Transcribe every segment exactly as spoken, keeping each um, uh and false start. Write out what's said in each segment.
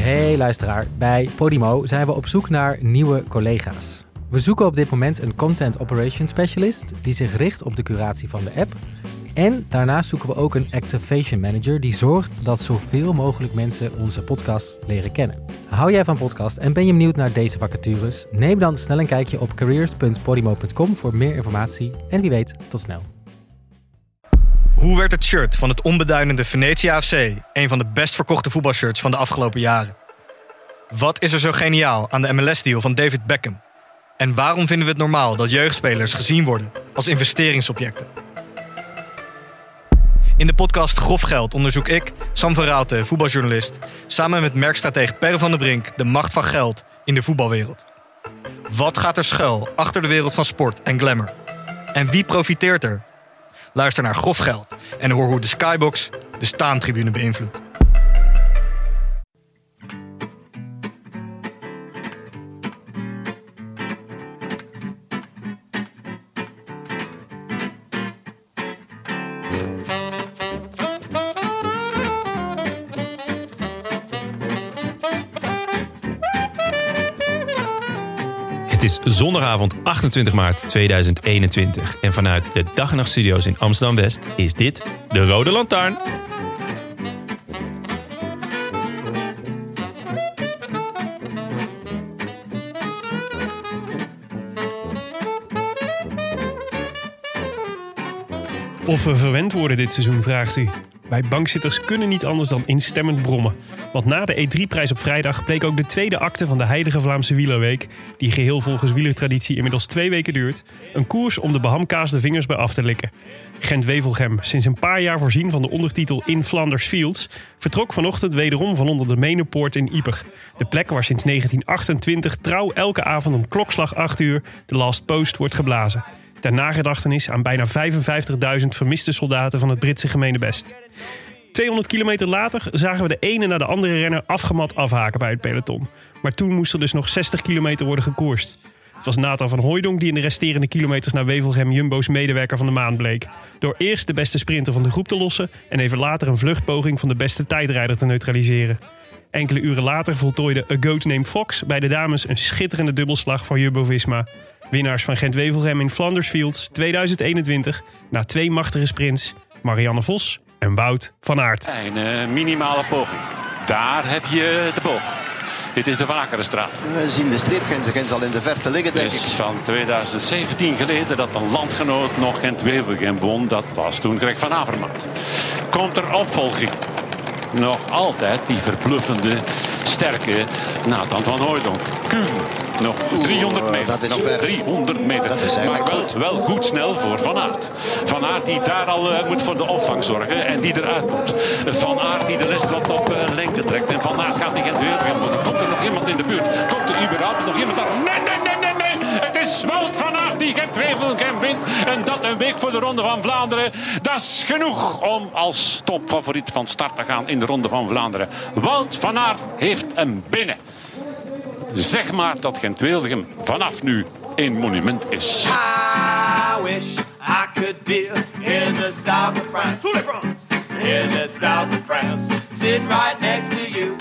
Hey luisteraar, bij Podimo zijn we op zoek naar nieuwe collega's. We zoeken op dit moment een Content Operations Specialist die zich richt op de curatie van de app. En daarnaast zoeken we ook een Activation Manager die zorgt dat zoveel mogelijk mensen onze podcast leren kennen. Hou jij van podcast en ben je benieuwd naar deze vacatures? Neem dan snel een kijkje op careers punt podimo punt com voor meer informatie. En wie weet, tot snel. Hoe werd het shirt van het onbeduidende Venetia F C een van de best verkochte voetbalshirts van de afgelopen jaren? Wat is er zo geniaal aan de M L S-deal van David Beckham? En waarom vinden we het normaal dat jeugdspelers gezien worden als investeringsobjecten? In de podcast Grof Geld onderzoek ik, Sam van Raalte, voetbaljournalist, samen met merkstratege Per van der Brink de macht van geld in de voetbalwereld. Wat gaat er schuil achter de wereld van sport en glamour? En wie profiteert er? Luister naar Grof Geld en hoor hoe de Skybox de staantribune beïnvloedt. Het is zondagavond achtentwintig maart tweeduizend eenentwintig en vanuit de Dag en Nacht Studio's in Amsterdam-West is dit de Rode Lantaarn. Of we verwend worden dit seizoen, vraagt u. Wij bankzitters kunnen niet anders dan instemmend brommen. Want na de E drie prijs op vrijdag bleek ook de tweede acte van de heilige Vlaamse wielerweek, die geheel volgens wielertraditie inmiddels twee weken duurt, een koers om de behamkaasde vingers bij af te likken. Gent-Wevelgem, sinds een paar jaar voorzien van de ondertitel In Flanders Fields, vertrok vanochtend wederom van onder de Menepoort in Ieper. De plek waar sinds negentien achtentwintig trouw elke avond om klokslag acht uur de Last Post wordt geblazen. Ter nagedachtenis aan bijna vijfenvijftigduizend vermiste soldaten van het Britse gemeenebest. tweehonderd kilometer later zagen we de ene na de andere renner afgemat afhaken bij het peloton. Maar toen moest er dus nog zestig kilometer worden gekoerst. Het was Nathan van Hooijdonk die in de resterende kilometers naar Wevelgem Jumbo's medewerker van de maand bleek. Door eerst de beste sprinter van de groep te lossen en even later een vluchtpoging van de beste tijdrijder te neutraliseren. Enkele uren later voltooide A Goat Named Fox bij de dames een schitterende dubbelslag van Jumbo-Visma. Winnaars van Gent-Wevelgem in Flanders Fields tweeduizend eenentwintig na twee machtige sprints, Marianne Vos en Wout van Aert. Een uh, minimale poging. Daar heb je de boog. Dit is de Vakerenstraat. We zien de streepgrens al in de verte liggen, denk ik. Het is van tweeduizend zeventien geleden dat een landgenoot nog Gent-Wevelgem won. Dat was toen Greg van Avermaet. Komt er opvolging? Nog altijd die verbluffende, sterke Nathan van Hooijdonk. Kuhn. Nog driehonderd meter. Dat is nog ver. driehonderd meter. Dat is maar wel, goed. wel goed snel voor Van Aert. Van Aert die daar al uh, moet voor de opvang zorgen en die eruit moet. Van Aert die de rest wat op uh, lengte trekt. En Van Aert gaat niet in het weer. Komt er nog iemand in de buurt? Komt er überhaupt nog iemand daar? Nee, nee, nee, nee, nee. Het is Wout van Aert die Gent-Wevelgem wint. En dat een week voor de Ronde van Vlaanderen. Dat is genoeg om als topfavoriet van start te gaan in de Ronde van Vlaanderen. Wout van Aert heeft hem binnen. Zeg maar dat Gent-Wevelgem vanaf nu een monument is. I wish I could be in the south of France. In the south of France. Sitting right next to you.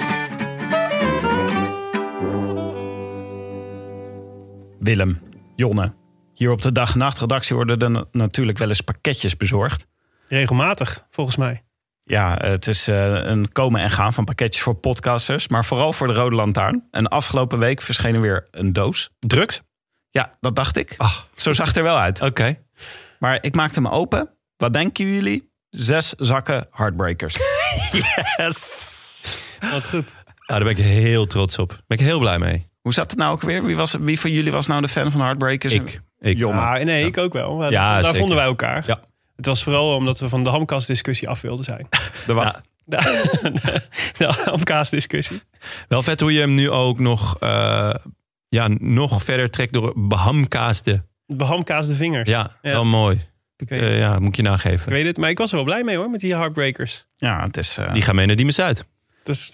Willem, Jonne, hier op de Dag en Nacht redactie worden er natuurlijk wel eens pakketjes bezorgd. Regelmatig, volgens mij. Ja, het is uh, een komen en gaan van pakketjes voor podcasters, maar vooral voor de Rode Lantaarn. En afgelopen week verscheen er weer een doos. Drugs? Ja, dat dacht ik. Ach. Zo zag het er wel uit. Oké. Okay. Maar ik maakte hem open. Wat denken jullie? Zes zakken Heartbreakers. Yes! Wat goed. Nou, daar ben ik heel trots op. Daar ben ik heel blij mee. Hoe zat het nou ook weer? Wie, was, wie van jullie was nou de fan van Heartbreakers? Ik. ik. Jonne. Ja, nee, ja. ik ook wel. Maar Ja, daar zeker. vonden wij elkaar. Ja. Het was vooral omdat we van de hamkaasdiscussie af wilden zijn. De wat? Ja. De, de, de hamkaasdiscussie. Wel vet hoe je hem nu ook nog, uh, ja, nog verder trekt door behamkaasde. Behamkaasde vingers. Ja, Ja. wel mooi. Ik, weet uh, ja, moet ik je nageven. Ik weet het, maar ik was er wel blij mee hoor, met die Heartbreakers. Ja, het is... Uh... Die gaan mee naar Diemen Zuid. Dat is natuurlijk Ah,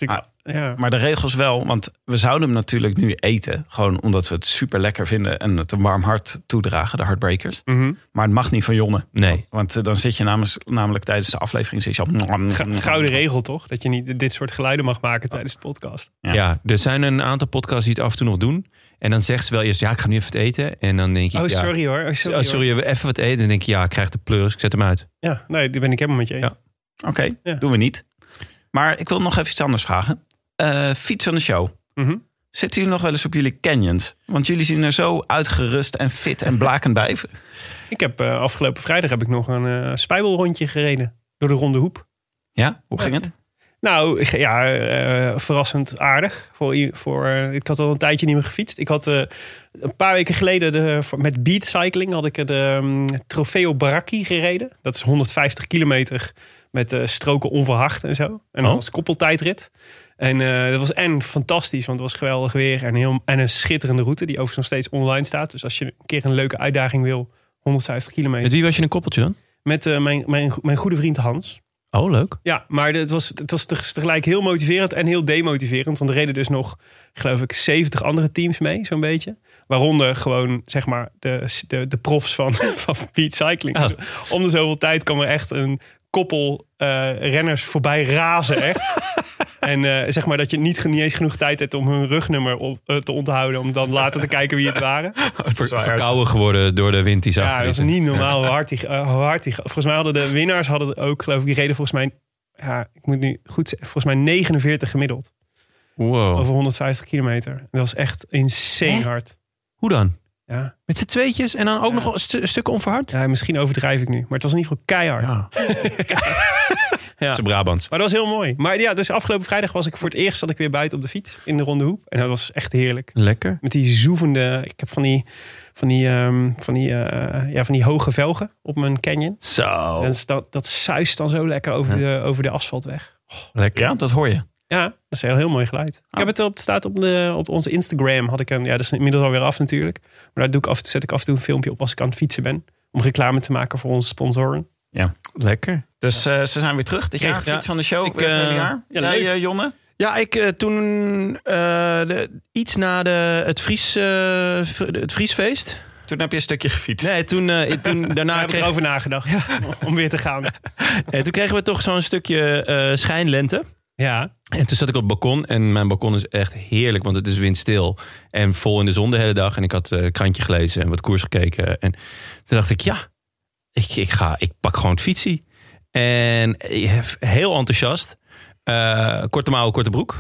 Ja. Maar de regels wel, want we zouden hem natuurlijk nu eten. Gewoon omdat we het super lekker vinden en het een warm hart toedragen, de Heartbreakers. Mm-hmm. Maar het mag niet van Jonne. Nee. Want uh, dan zit je namens, namelijk tijdens de aflevering... Zit je al... G- gouden regel toch? Dat je niet dit soort geluiden mag maken tijdens de podcast. Ja. Ja, er zijn een aantal podcasts die het af en toe nog doen. En dan zegt ze wel eerst, ja, ik ga nu even wat eten. En dan denk je, Oh, ja, sorry hoor. Oh, sorry, oh, sorry, hoor. even wat eten. En dan denk je, ja, ik krijg de pleurs, ik zet hem uit. Ja, nee, die ben ik helemaal met je eens. Ja. Oké, okay, Ja. doen we niet. Maar ik wil nog even iets anders vragen. Uh, fiets van de show. Mm-hmm. Zitten jullie nog wel eens op jullie canyons? Want jullie zien er zo uitgerust en fit en blakend bij. Ik heb uh, afgelopen vrijdag heb ik nog een uh, spijbelrondje gereden. Door de Ronde Hoep. Ja, hoe ging het? Nou, ja, uh, verrassend aardig. Voor, voor, uh, ik had al een tijdje niet meer gefietst. Ik had uh, een paar weken geleden de, met Beat Cycling had ik de um, Trofeo Baracchi gereden. Dat is honderdvijftig kilometer met uh, stroken onverhard en zo. En dat Oh. was koppeltijdrit. En uh, dat was en fantastisch, want het was geweldig weer. En, heel, en een schitterende route die overigens nog steeds online staat. Dus als je een keer een leuke uitdaging wil, honderdvijftig kilometer. Met wie was je een koppeltje dan? Met uh, mijn, mijn, mijn goede vriend Hans. Oh, leuk. Ja, maar het was, het was tegelijk heel motiverend en heel demotiverend. Want er reden dus nog, geloof ik, zeventig andere teams mee, zo'n beetje. Waaronder gewoon, zeg maar, de, de, de profs van, van Beat Cycling. Oh. Dus om de zoveel tijd kwam er echt een koppel uh, renners voorbij razen, echt. En uh, zeg maar dat je niet, niet eens genoeg tijd hebt om hun rugnummer op, uh, te onthouden. Om dan later te kijken wie het waren. Ver, verkouden geworden door de wind die zag. Ja, dat is niet normaal hoe hard die, uh, hoe hard die... Volgens mij hadden de winnaars hadden ook, geloof ik, die reden volgens mij... Ja, ik moet nu goed zeggen, volgens mij negenenveertig gemiddeld. Wow. Over honderdvijftig kilometer. Dat was echt insane Hè? hard. Hoe dan? Ja. Met z'n tweetjes en dan ook Ja. nog een stu- stuk onverhard? ja, misschien overdrijf ik nu. Maar het was in ieder geval keihard. Ja. Ja. Ze Brabants. Maar dat was heel mooi. Maar ja, dus afgelopen vrijdag was ik voor het eerst dat ik weer buiten op de fiets in de Ronde Hoep. En dat was echt heerlijk. Lekker. Met die zoevende... Ik heb van die, van die, um, van die, uh, ja, van die hoge velgen op mijn canyon. Zo. En dat, dat suist dan zo lekker over, de, over de asfaltweg. Lekker. Ja, dat hoor je. Ja, dat is een heel mooi geluid. Ik heb het op, het staat op, de, op onze Instagram. Had ik een, ja, dat is inmiddels alweer af natuurlijk. Maar daar doe ik af, zet ik af en toe een filmpje op als ik aan het fietsen ben. Om reclame te maken voor onze sponsoren. Ja. Lekker. Dus uh, ze zijn weer terug. Dit jaar Ja. fiets van de show. Ik, Ik, weer het uh, hele jaar. ja, Jij, leuk. uh, Jonne? Ja, ik uh, toen uh, de, iets na de, het, Fries, uh, v- het Vriesfeest. Toen heb je een stukje gefietst. Nee, toen, uh, toen daarna Daar heb ik kreeg, erover nagedacht. Om weer te gaan. nee, toen kregen we toch zo'n stukje uh, schijnlente. Ja. En toen zat ik op het balkon. En mijn balkon is echt heerlijk, want het is windstil. En vol in de zon de hele dag. En ik had uh, een krantje gelezen en wat koers gekeken. En toen dacht ik, ja, ik, ik, ga, ik pak gewoon het fietsie. En heel enthousiast. Uh, korte mouwen, korte broek.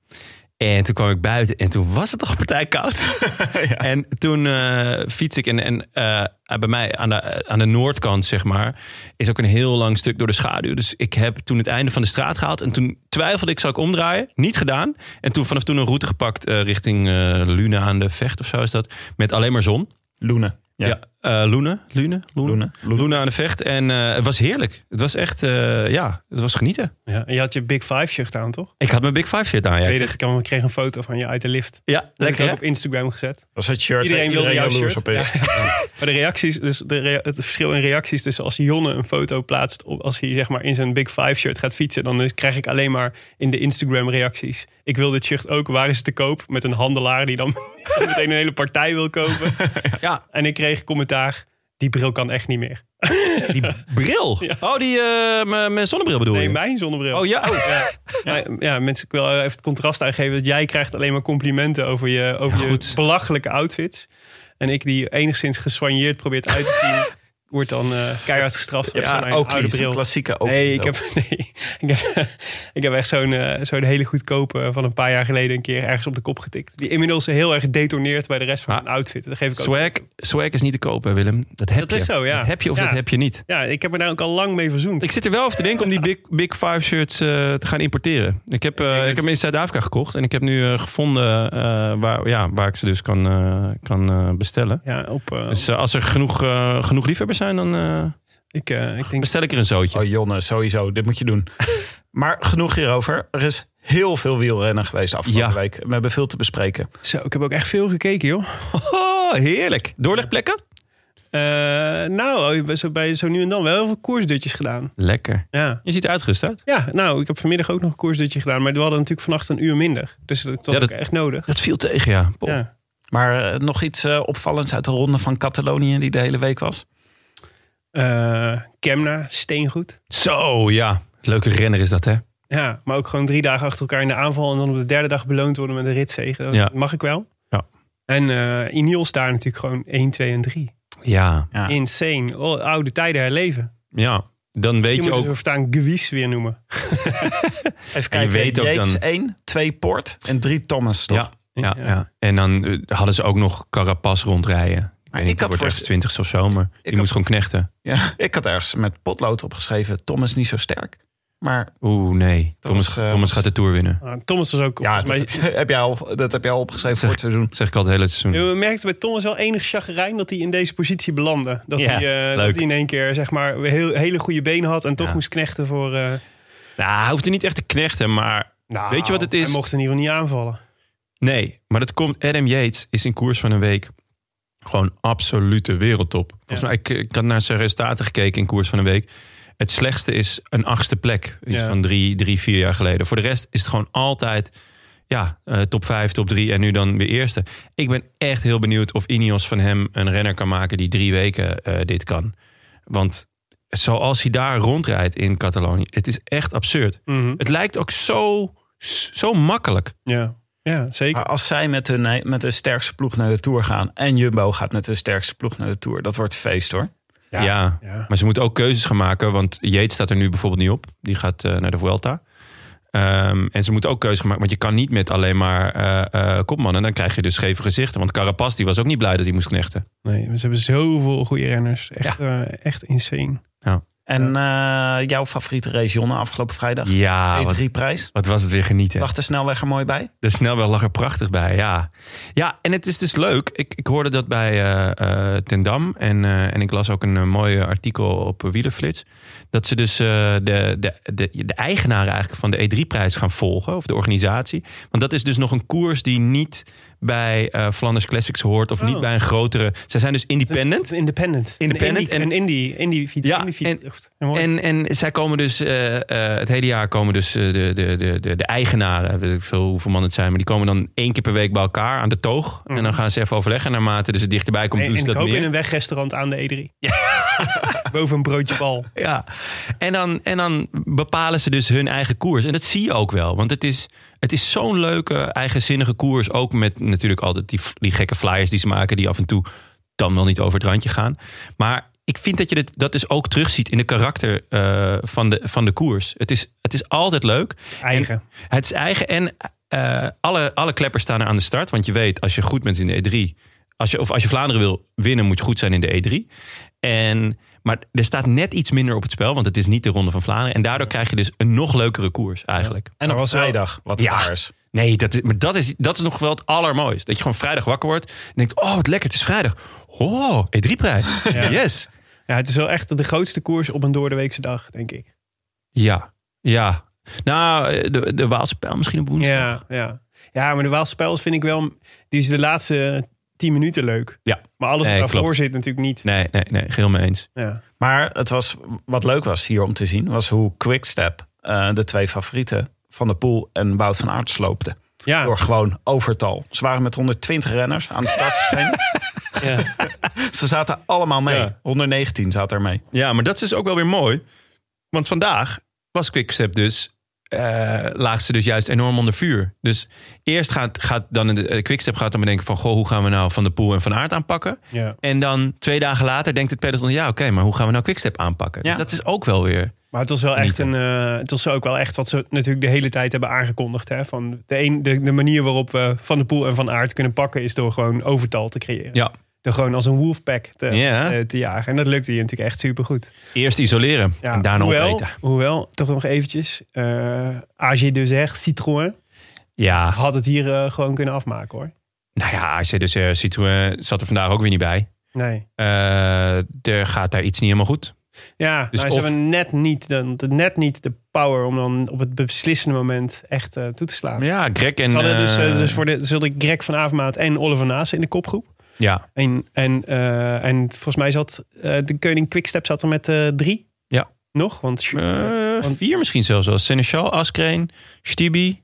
En toen kwam ik buiten en toen was het toch partij koud. Ja. En toen uh, fiets ik en, en uh, bij mij aan de, aan de noordkant, zeg maar, is ook een heel lang stuk door de schaduw. Dus ik heb toen het einde van de straat gehaald. En toen twijfelde ik, zal ik omdraaien? Niet gedaan. En toen vanaf toen een route gepakt uh, richting uh, Luna aan de Vecht of zo is dat. Met alleen maar zon. Loenen. Ja. Ja, uh, Luna, Luna, Luna, Luna. Luna. Luna aan de Vecht. En uh, het was heerlijk. Het was echt, uh, ja, het was genieten. Ja. En je had je Big Five shirt aan, toch? Ik had mijn Big Five shirt aan. Ja, Weet je, ik, ik kreeg een foto van je uit de lift. ja Dat heb lekker ik hè? ook op Instagram gezet. Dat was het shirt. Iedereen wilde jouw jaloers shirt. op is. Ja. Maar de reacties, dus de rea- het verschil in reacties tussen als Jonne een foto plaatst, op, als hij zeg maar in zijn Big Five shirt gaat fietsen, dan is, krijg ik alleen maar in de Instagram reacties. Ik wil dit shirt ook, waar is het te koop? Met een handelaar die dan meteen een hele partij wil kopen. Ja. En ik kreeg commentaar, die bril kan echt niet meer. Die bril? Ja. Oh, die uh, mijn zonnebril bedoel je? Nee, mijn zonnebril. Oh ja. Ja, ja, ja, mensen, ik wil even het contrast aangeven dat jij krijgt alleen maar complimenten over je, over Ja, je goed. belachelijke outfits. En ik die enigszins gesoigneerd probeert uit te zien, wordt dan uh, keihard gestraft. Je hebt voor zo'n mijn oude Oakley, zo'n bril. klassieke Oakley. Nee, ik zo. heb, nee ik, heb, ik heb echt zo'n, uh, zo'n hele goedkope van een paar jaar geleden een keer ergens op de kop getikt. Die inmiddels heel erg detoneert bij de rest van Ah, mijn outfit. Dat geef ik ook. Swag, swag is niet te kopen, Willem. Dat heb Dat je. is zo, ja. Dat heb je of Ja. dat heb je niet. Ja, ik heb me daar ook al lang mee verzoend. Ik zit er wel over te denken om die Big, big Five shirts uh, te gaan importeren. Ik heb, uh, Ik denk ik dat- heb hem in Zuid-Afrika gekocht. En ik heb nu uh, gevonden uh, waar, ja, waar ik ze dus kan, uh, kan uh, bestellen. Ja, op, uh, Dus uh, als er genoeg, uh, genoeg liefhebbers zijn, dan uh, ik, uh, ik denk... bestel ik er een zootje. Oh Jonne, sowieso. Dit moet je doen. Maar genoeg hierover. Er is heel veel wielrennen geweest afgelopen Ja. week. We hebben veel te bespreken. Zo, ik heb ook echt veel gekeken, joh. Oh, heerlijk. Doorlegplekken? Uh, nou, zo, bij zo nu en dan wel heel veel koersdutjes gedaan. Lekker. Ja. Je ziet er uitgerust uit. Ja, nou, ik heb vanmiddag ook nog een koersdutje gedaan. Maar we hadden natuurlijk vannacht een uur minder. Dus dat was ja, dat, ook echt nodig. Dat viel tegen, ja. ja. Maar uh, nog iets uh, opvallends uit de ronde van Catalonië die de hele week was? Uh, Kemna, steengoed. Zo, ja. Leuke renner is dat, hè? Ja, maar ook gewoon drie dagen achter elkaar in de aanval. En dan op de derde dag beloond worden met een ritzege. Dat ja. mag ik wel. Ja. En uh, Ineos daar natuurlijk gewoon één, twee en drie. Ja. ja. Insane. Oh, oude tijden herleven. Ja, dan weet je ook... Misschien moeten we Gewies weer noemen. Even kijken, je weet ook dan... één, twee Port en drie Thomas, toch? Ja, ja, ja. ja. En dan uh, hadden ze ook nog Carapaz rondrijden. Maar ik, ik had voor twintig of zo, maar die had... moest gewoon knechten. Ja, ik had ergens met potlood opgeschreven, Thomas niet zo sterk. Maar Oeh, nee. Thomas, Thomas, uh, Thomas gaat de Tour winnen. Uh, Thomas was ook... Ja, dat, mij... heb, heb jij al, dat heb jij al opgeschreven zeg, voor het seizoen. Dat zeg ik al het hele seizoen. We merkten bij Thomas wel enig chagrijn dat hij in deze positie belandde. Dat, ja, hij, uh, dat hij in één keer zeg maar heel, hele goede benen had en toch ja. moest knechten voor... Uh... Nou, hij hoefde niet echt te knechten, maar nou, weet je wat het is? Hij mocht in ieder geval niet aanvallen. Nee, maar dat komt... Adam Yates is in koers van een week gewoon absolute wereldtop. Volgens ja. mij, ik, ik had naar zijn resultaten gekeken in koers van een week. Het slechtste is een achtste plek. Iets ja. van drie, drie, vier jaar geleden. Voor de rest is het gewoon altijd ja, uh, top vijf, top drie en nu dan weer eerste. Ik ben echt heel benieuwd of Ineos van hem een renner kan maken die drie weken uh, dit kan. Want zoals hij daar rondrijdt in Catalonië, het is echt absurd. Mm-hmm. Het lijkt ook zo, zo makkelijk. Ja. Ja, zeker. Maar als zij met, hun, met de sterkste ploeg naar de Tour gaan en Jumbo gaat met de sterkste ploeg naar de Tour, dat wordt feest hoor. Ja, ja, ja, maar ze moeten ook keuzes gaan maken. Want Yates staat er nu bijvoorbeeld niet op. Die gaat uh, naar de Vuelta. Um, en ze moeten ook keuzes gaan maken. Want je kan niet met alleen maar uh, uh, kopmannen. Dan krijg je dus scheve gezichten. Want Carapaz die was ook niet blij dat hij moest knechten. Nee, ze hebben zoveel goede renners. Echt, ja. uh, echt insane. Ja. En uh, jouw favoriete race, Jonne, afgelopen vrijdag? Ja, E drie prijs. Wat was het weer genieten. Lag de snelweg er mooi bij? De snelweg lag er prachtig bij, ja. Ja, en het is dus leuk. Ik, ik hoorde dat bij uh, uh, Ten Dam. En, uh, en ik las ook een uh, mooi artikel op uh, Wielerflits. Dat ze dus uh, de, de, de, de eigenaren eigenlijk van de E drie prijs gaan volgen. Of de organisatie. Want dat is dus nog een koers die niet bij uh, Flanders Classics hoort. Of oh. niet bij een grotere... Zij zijn dus independent. Independent. Independent. En indie, indie fiets. Ja, indie fiets. En, en, en zij komen dus... Uh, uh, het hele jaar komen dus uh, de, de, de, de, de eigenaren. Weet ik veel hoeveel man het zijn. Maar die komen dan één keer per week bij elkaar aan de toog. Mm. En dan gaan ze even overleggen. En naarmate dus het dichterbij komt, en, doen ze en dat ik hoop meer. in een wegrestaurant aan de E drie. Ja. Boven een broodje bal. Ja. En dan, en dan bepalen ze dus hun eigen koers. En dat zie je ook wel. Want het is, het is zo'n leuke, eigenzinnige koers. Ook met natuurlijk altijd die, die gekke flyers die ze maken. Die af en toe dan wel niet over het randje gaan. Maar ik vind dat je dit, dat dus ook terugziet in de karakter uh, van, de, van de koers. Het is, het is altijd leuk. Eigen. En het is eigen. En uh, alle, alle kleppers staan er aan de start. Want je weet, als je goed bent in de E drie... Als je, of als je Vlaanderen wil winnen, moet je goed zijn in de E drie. En, maar er staat net iets minder op het spel. Want het is niet de Ronde van Vlaanderen. En daardoor krijg je dus een nog leukere koers eigenlijk. Ja. En op vrijdag, wat ja, waar is. Nee, dat is, maar dat is, dat is nog wel het allermooiste. Dat je gewoon vrijdag wakker wordt. En denkt, oh wat lekker, het is vrijdag. Oh, E drie prijs. Ja. Yes. Ja, het is wel echt de grootste koers op een doordeweekse dag, denk ik. Ja, ja. Nou, de, de Waalse Pijl misschien op woensdag. Ja, ja. ja, maar de Waalse Pijl vind ik wel... Die is de laatste tien minuten leuk. Ja. Maar alles wat nee, daarvoor klopt. zit natuurlijk niet. Nee, nee, nee, geheel mee eens. Ja. Maar het was, wat leuk was hier om te zien... was hoe Quickstep uh, de twee favorieten... Van der Poel en Wout van Aert sloopte. Ja. Door gewoon overtal. Ze waren met honderdtwintig renners aan de start verschenen. Ja. Ze zaten allemaal mee. Ja. honderdnegentien zaten er mee. Ja, maar dat is dus ook wel weer mooi. Want vandaag was Quickstep dus... Uh, laag ze dus juist enorm onder vuur. Dus eerst gaat, gaat dan de uh, Quickstep gaat dan bedenken van... goh, hoe gaan we nou Van der Poel en Van Aert aanpakken? Ja. En dan twee dagen later denkt het peloton... ja, oké, okay, maar hoe gaan we nou Quickstep aanpakken? Ja. Dus dat is ook wel weer... Maar het was wel echt een, uh, het was ook wel echt wat ze natuurlijk de hele tijd hebben aangekondigd. Hè? Van de, een, de, de manier waarop we Van der Poel en Van Aert kunnen pakken... is door gewoon overtal te creëren. Ja. Door gewoon als een wolfpack te, ja. te, te jagen. En dat lukte hier natuurlijk echt supergoed. Eerst isoleren ja, en daarna hoewel, opeten. Hoewel, toch nog eventjes. Uh, A G deux R, Citroën. Ja. Had het hier uh, gewoon kunnen afmaken hoor. Nou ja, A G deux R, Citroën zat er vandaag ook weer niet bij. Nee. Uh, er gaat daar iets niet helemaal goed. Ja, dus nou, ze of... hebben net niet, de, net niet de power om dan op het beslissende moment echt uh, toe te slaan. Ja, Greg en... Ze hadden dus, uh, uh, dus voor de, ze hadden Greg van Avermaat en Oliver Naassen in de kopgroep. Ja. En, en, uh, en volgens mij zat uh, de Koning Quickstep zat er met uh, drie. Ja. Nog? Want, uh, want vier misschien zelfs wel. Seneschal, Askreen, Stibi.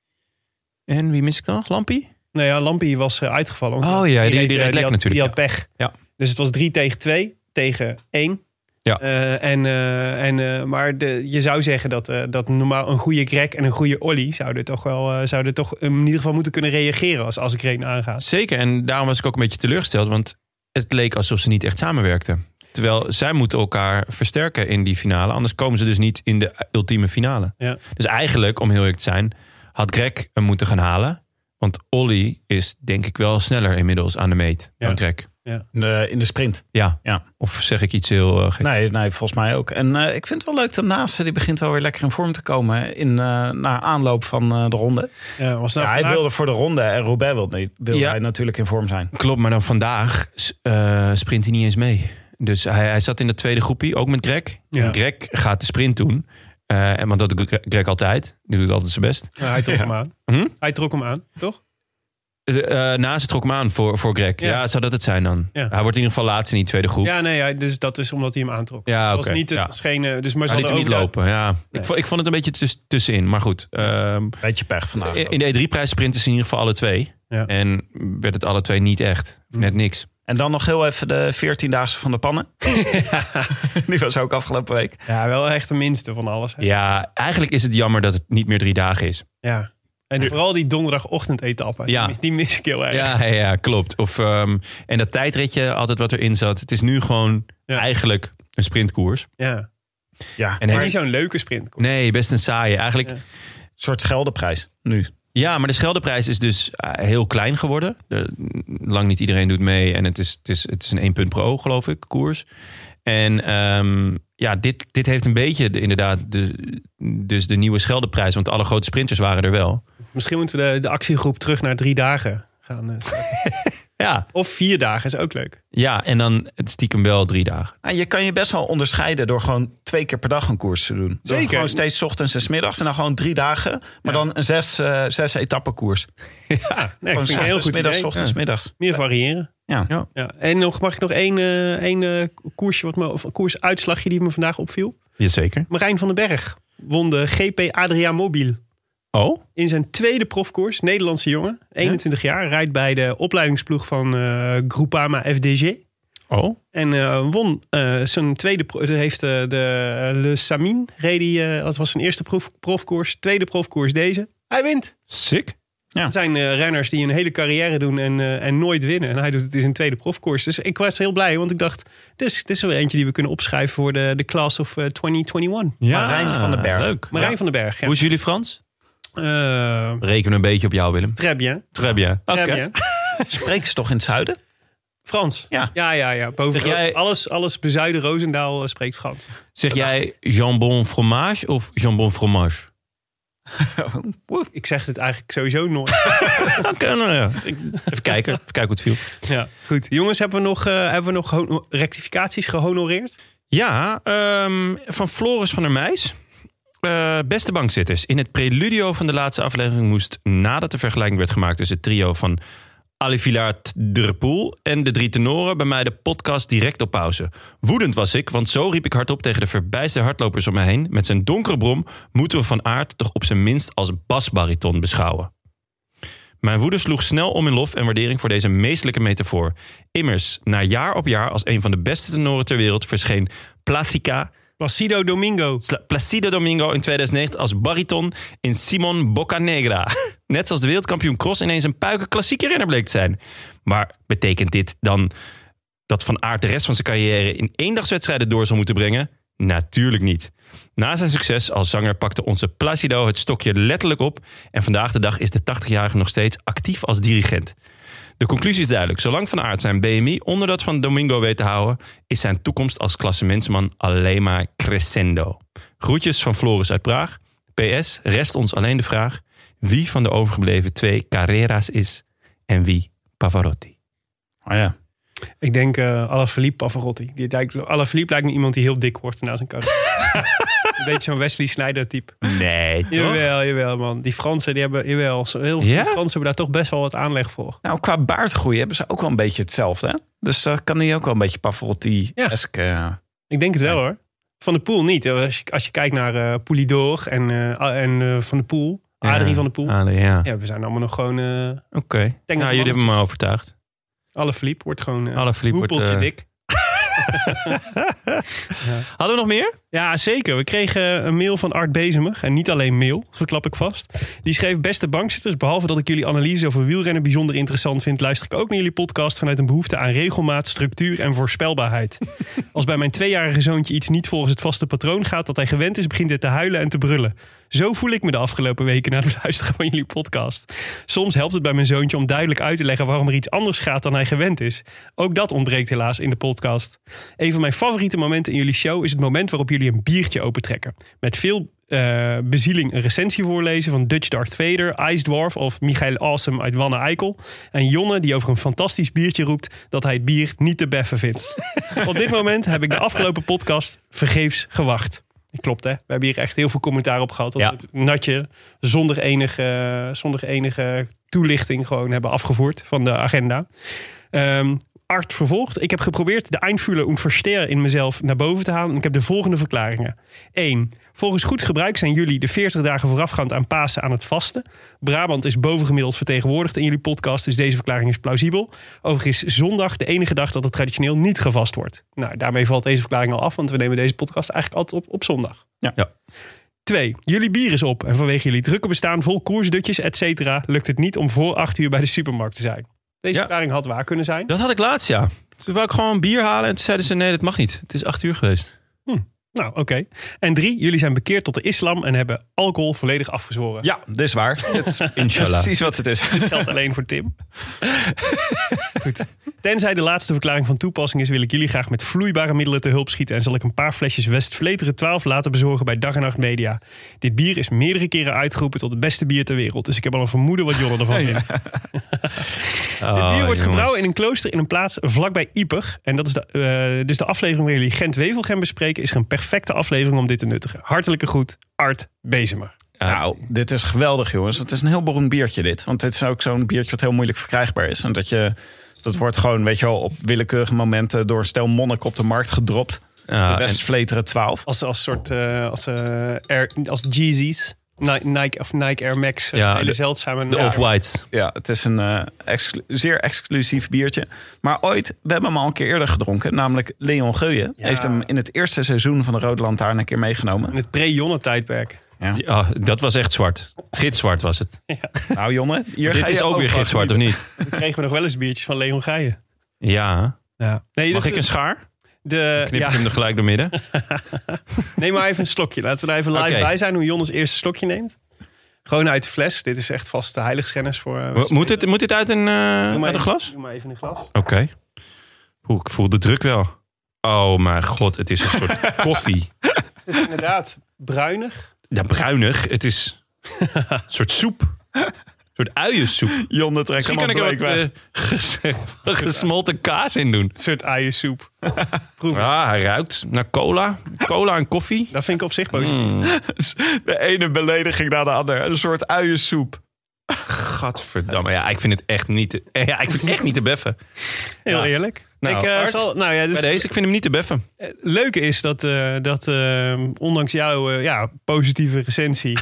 En wie mis ik dan nog? Lampie? Nou ja, Lampie was uh, uitgevallen. Oh ja, die, die, die, die reed lek had, natuurlijk. Die had pech. Ja. Dus het was drie tegen twee tegen één. Ja. Uh, en, uh, en, uh, maar de, je zou zeggen dat, uh, dat normaal een goede Greg en een goede Ollie zouden toch wel uh, zouden toch in ieder geval moeten kunnen reageren als als Greg aangaat. Zeker, en daarom was ik ook een beetje teleurgesteld, want het leek alsof ze niet echt samenwerkten. Terwijl zij moeten elkaar versterken in die finale, anders komen ze dus niet in de ultieme finale. Ja. Dus eigenlijk, om heel eerlijk te zijn, had Greg hem moeten gaan halen, want Ollie is denk ik wel sneller inmiddels aan de meet ja. dan Greg. Ja. In, de, in de sprint. Ja. ja. Of zeg ik iets heel uh, gek? Nee, nee, volgens mij ook. En uh, ik vind het wel leuk dat Naasten, die begint wel weer lekker in vorm te komen in, uh, na aanloop van uh, de ronde. Ja, was nou ja, vandaag... Hij wilde voor de ronde en Roubaix wil, wil ja. hij natuurlijk in vorm zijn. Klopt, maar dan vandaag uh, sprint hij niet eens mee. Dus hij, hij zat in de tweede groepie, ook met Greg. Ja. En Greg gaat de sprint doen. Uh, en want dat doet Greg altijd. Die doet altijd zijn best. Ja, hij trok ja. hem aan. Hm? Hij trok hem aan, toch? Uh, naast het trok hem aan voor, voor Greg. Ja. ja, zou dat het zijn dan? Ja. Hij wordt in ieder geval laatste in die tweede groep. Ja, nee, ja, dus dat is omdat hij hem aantrok. Ja, dus het oké. was niet het ja. was geen, dus maar ze hij liet hem niet ook lopen. Ja. Nee. Ik, vond, ik vond het een beetje tuss- tussenin. Maar goed. Um, Beetje pech vandaag. in de E drie prijs sprinten ze in ieder geval alle twee. Ja. En werd het alle twee niet echt. Net niks. En dan nog heel even de veertiendaagse van de pannen. Ja. Die was ook afgelopen week. Ja, wel echt de minste van alles. Hè? Ja, eigenlijk is het jammer dat het niet meer drie dagen is. Ja. En vooral die donderdagochtend-etappe. Ja. Die, die mis ik heel erg. Ja, ja, ja klopt. Of, um, en dat tijdritje, altijd wat erin zat. Het is nu gewoon ja. eigenlijk een sprintkoers. Ja. Ja, en maar niet zo'n leuke sprintkoers. Nee, best een saaie. Eigenlijk... Ja. Een soort Scheldeprijs nu. Ja, maar de Scheldeprijs is dus heel klein geworden. De, lang niet iedereen doet mee. En het is, het is, het is een één punt per oog, geloof ik, koers. En um, ja, dit, dit heeft een beetje de, inderdaad de, dus de nieuwe Scheldeprijs. Want alle grote sprinters waren er wel. Misschien moeten we de, de actiegroep terug naar drie dagen gaan. Uh, ja. Of vier dagen is ook leuk. Ja, en dan het stiekem wel drie dagen. Nou, je kan je best wel onderscheiden door gewoon twee keer per dag een koers te doen. Door Zeker. Gewoon steeds 's ochtends en 's middags en dan gewoon drie dagen. Maar ja. dan een zes, uh, zes etappenkoers. Ja, nee, ik vind het een heel goed middags, idee. ochtends, ja. middags. Meer variëren. Ja. Ja. Ja. En nog, mag ik nog één, uh, één uh, koersje, wat me, of een koersuitslagje die me vandaag opviel? Jazeker. Marijn van den Berg won de G P Adria Mobil. Oh? In zijn tweede profkoers, Nederlandse jongen, eenentwintig ja. jaar, rijdt bij de opleidingsploeg van uh, Groupama F D G. Oh? En uh, won uh, zijn tweede, pro- heeft uh, de Le Samin, reed hij, uh, dat was zijn eerste prof, profkoers, tweede profkoers deze. Hij wint. Sick. Ja. Het zijn uh, renners die een hele carrière doen en, uh, en nooit winnen. En hij doet het in zijn tweede profkoers. Dus ik was heel blij, want ik dacht, dit is, dit is er weer eentje die we kunnen opschrijven voor de, de class of uh, twintig eenentwintig. Ja, Marijn van den Berg. Leuk. Marijn Ja. van den Berg, ja. Hoe is jullie Frans? Uh, Rekenen een beetje op jou, Willem. très bien. Très bien. Très Oké. bien. Spreken ze toch in het zuiden? Frans. Ja. Ja, ja, ja. Boven Zeg jij- alles, alles bezuiden Roosendaal uh, spreekt Frans. Zeg jij jambon fromage of jambon fromage? Ik zeg het eigenlijk sowieso nooit. Oké, nou ja. Even kijken. Even kijken hoe het viel. Ja, goed. Jongens, hebben we nog, uh, hebben we nog ho- rectificaties gehonoreerd? Ja, um, van Floris van der Meijs. Uh, beste bankzitters, in het preludio van de laatste aflevering moest, nadat de vergelijking werd gemaakt tussen het trio van Alivillard de Poel en de drie tenoren, bij mij de podcast direct op pauze. Woedend was ik, want zo riep ik hardop tegen de verbijsterde hardlopers om me heen. Met zijn donkere brom moeten we Van Aert toch op zijn minst als basbariton beschouwen. Mijn woede sloeg snel om in lof en waardering voor deze meestelijke metafoor. Immers, na jaar op jaar als een van de beste tenoren ter wereld verscheen Placica Placido Domingo. Placido Domingo in tweeduizend negen als bariton in Simon Boccanegra. Net zoals de wereldkampioen cross ineens een puiken klassieke renner bleek te zijn. Maar betekent dit dan dat Van Aert de rest van zijn carrière in eendagswedstrijden door zal moeten brengen? Natuurlijk niet. Na zijn succes als zanger pakte onze Placido het stokje letterlijk op en vandaag de dag is de tachtigjarige nog steeds actief als dirigent. De conclusie is duidelijk. Zolang Van Aert zijn B M I onder dat van Domingo weet te houden, is zijn toekomst als klassementsman alleen maar crescendo. Groetjes van Floris uit Praag. P S. Rest ons alleen de vraag wie van de overgebleven twee Carrera's is en wie Pavarotti. Oh ja. Ik denk uh, Alaphilippe Pavarotti. Die lijkt, Alaphilippe lijkt me iemand die heel dik wordt na zijn carrière. Een beetje zo'n Wesley Sneijder type. Nee, toch? Jawel, jawel man. Die Fransen, die hebben, jawel, heel veel Ja? Fransen hebben daar toch best wel wat aanleg voor. Nou, qua baardgroei hebben ze ook wel een beetje hetzelfde. Hè? Dus dat kan die ook wel een beetje Pavarotti-esque. Ja. Ik denk het wel hoor. Van de Poel niet. Als je, als je kijkt naar uh, Poulidor en, uh, en uh, Van de Poel. Adrie van de Poel. Adrie, ja. Ja, we zijn allemaal nog gewoon... Uh, Oké. Okay. Nou, jullie hebben me overtuigd. Alaphilippe wordt gewoon uh, Alaphilippe wordt hoepeltje uh... dik. Ja. Hadden we nog meer? Ja, zeker. We kregen een mail van Art Bezemer. En niet alleen mail, verklap ik vast. Die schreef: beste bankzitters, behalve dat ik jullie analyse over wielrennen bijzonder interessant vind, luister ik ook naar jullie podcast vanuit een behoefte aan regelmaat, structuur en voorspelbaarheid. Als bij mijn tweejarige zoontje iets niet volgens het vaste patroon gaat dat hij gewend is, begint hij te huilen en te brullen. Zo voel ik me de afgelopen weken na het luisteren van jullie podcast. Soms helpt het bij mijn zoontje om duidelijk uit te leggen waarom er iets anders gaat dan hij gewend is. Ook dat ontbreekt helaas in de podcast. Een van mijn favoriete momenten in jullie show is het moment waarop jullie een biertje opentrekken. Met veel uh, bezieling een recensie voorlezen van Dutch Darth Vader, Ice Dwarf of Michael Awesome uit Wanne Eikel. En Jonne die over een fantastisch biertje roept dat hij het bier niet te beffen vindt. Op dit moment heb ik de afgelopen podcast vergeefs gewacht. Klopt hè, we hebben hier echt heel veel commentaar op gehad. Dat ja. we het natje zonder enige, zonder enige toelichting gewoon hebben afgevoerd van de agenda. Um, Art vervolgt: ik heb geprobeerd de Einfühler und Versteher in mezelf naar boven te halen en ik heb de volgende verklaringen. één. Volgens goed gebruik zijn jullie de veertig dagen voorafgaand aan Pasen aan het vasten. Brabant is bovengemiddeld vertegenwoordigd in jullie podcast, dus deze verklaring is plausibel. Overigens is zondag de enige dag dat er traditioneel niet gevast wordt. Nou, daarmee valt deze verklaring al af, want we nemen deze podcast eigenlijk altijd op op zondag. Ja. ja. Twee. Jullie bier is op en vanwege jullie drukke bestaan vol koersdutjes, et cetera, lukt het niet om voor acht uur bij de supermarkt te zijn. Deze ja. verklaring had waar kunnen zijn. Dat had ik laatst, ja. Toen wou ik gewoon een bier halen en toen zeiden ze nee, dat mag niet. Het is acht uur geweest. Hm. Nou, oké. Okay. En drie, jullie zijn bekeerd tot de islam en hebben alcohol volledig afgezworen. Ja, dat is waar. Dat is Inshallah. Precies wat het is. Dat geldt alleen voor Tim. Goed. Tenzij de laatste verklaring van toepassing is, wil ik jullie graag met vloeibare middelen te hulp schieten en zal ik een paar flesjes West Vleteren twaalf laten bezorgen bij Dag en Nacht Media. Dit bier is meerdere keren uitgeroepen tot het beste bier ter wereld, dus ik heb al een vermoeden wat Jonne ervan vindt. Oh, Dit bier wordt jongens. gebrouwen in een klooster in een plaats vlakbij Ieper. En dat is de, uh, dus de aflevering waar jullie Gent-Wevelgem bespreken is een perfecte aflevering om dit te nuttigen. Hartelijke groet, Art Bezemer. Nou, dit is geweldig, jongens. Het is een heel beroemd biertje, dit. Want dit is ook zo'n biertje wat heel moeilijk verkrijgbaar is. En dat je, dat wordt gewoon, weet je wel, op willekeurige momenten door een stel monniken op de markt gedropt. Ja, de West Vleteren twaalf. Als, als soort, uh, als, uh, Air, als Yeezys. Nike of Nike Air Max. Ja, hele de, zeldzame. De ja, Off-Whites. Ja, het is een uh, exclu- zeer exclusief biertje. Maar ooit, we hebben hem al een keer eerder gedronken. Namelijk Leon Geuyen. Ja. Heeft hem in het eerste seizoen van de Rode Lantaarn een keer meegenomen. In het pre-Jonne-tijdperk. Ja. Ja, dat was echt zwart. Gitzwart was het. Ja. Nou Jonne, hier Dit ga is je ook weer van gitzwart, of genieten. niet? Toen kregen we nog wel eens biertjes van Leon Geuyen. Ja. Ja. Nee, Mag dus ik een schaar? de, Knip ja. ik hem er gelijk door midden? Neem maar even een slokje. Laten we er even live Okay. bij zijn hoe Jonnes eerste slokje neemt. Gewoon uit de fles. Dit is echt vast de heiligschennis voor... Uh, Moet dit, moet dit uit een, uh, Doe maar uit een even- glas? Doe maar even een glas. Oké. Okay. Oeh, ik voel de druk wel. Oh mijn god, het is een soort koffie. Het is inderdaad bruinig. Ja, bruinig. Het is een soort soep. Een soort uiensoep. Jonne trekt Misschien kan helemaal ik er bleek wat weg. uh, ges- gesmolten kaas in doen. Een soort uiensoep. Proef het. Ah, hij ruikt naar cola. Cola en koffie. Dat vind ik op zich positief. Mm. De ene belediging naar de andere. Een soort uiensoep. Gadverdamme. Ja, ik vind het echt niet te, ja, ik vind het echt niet te beffen. Heel Ja. eerlijk. Nou, ik, uh, Art, zal, nou ja, dus, Bij deze, ik vind hem niet te beffen. Het leuke is dat, uh, dat uh, ondanks jouw uh, ja, positieve recensie...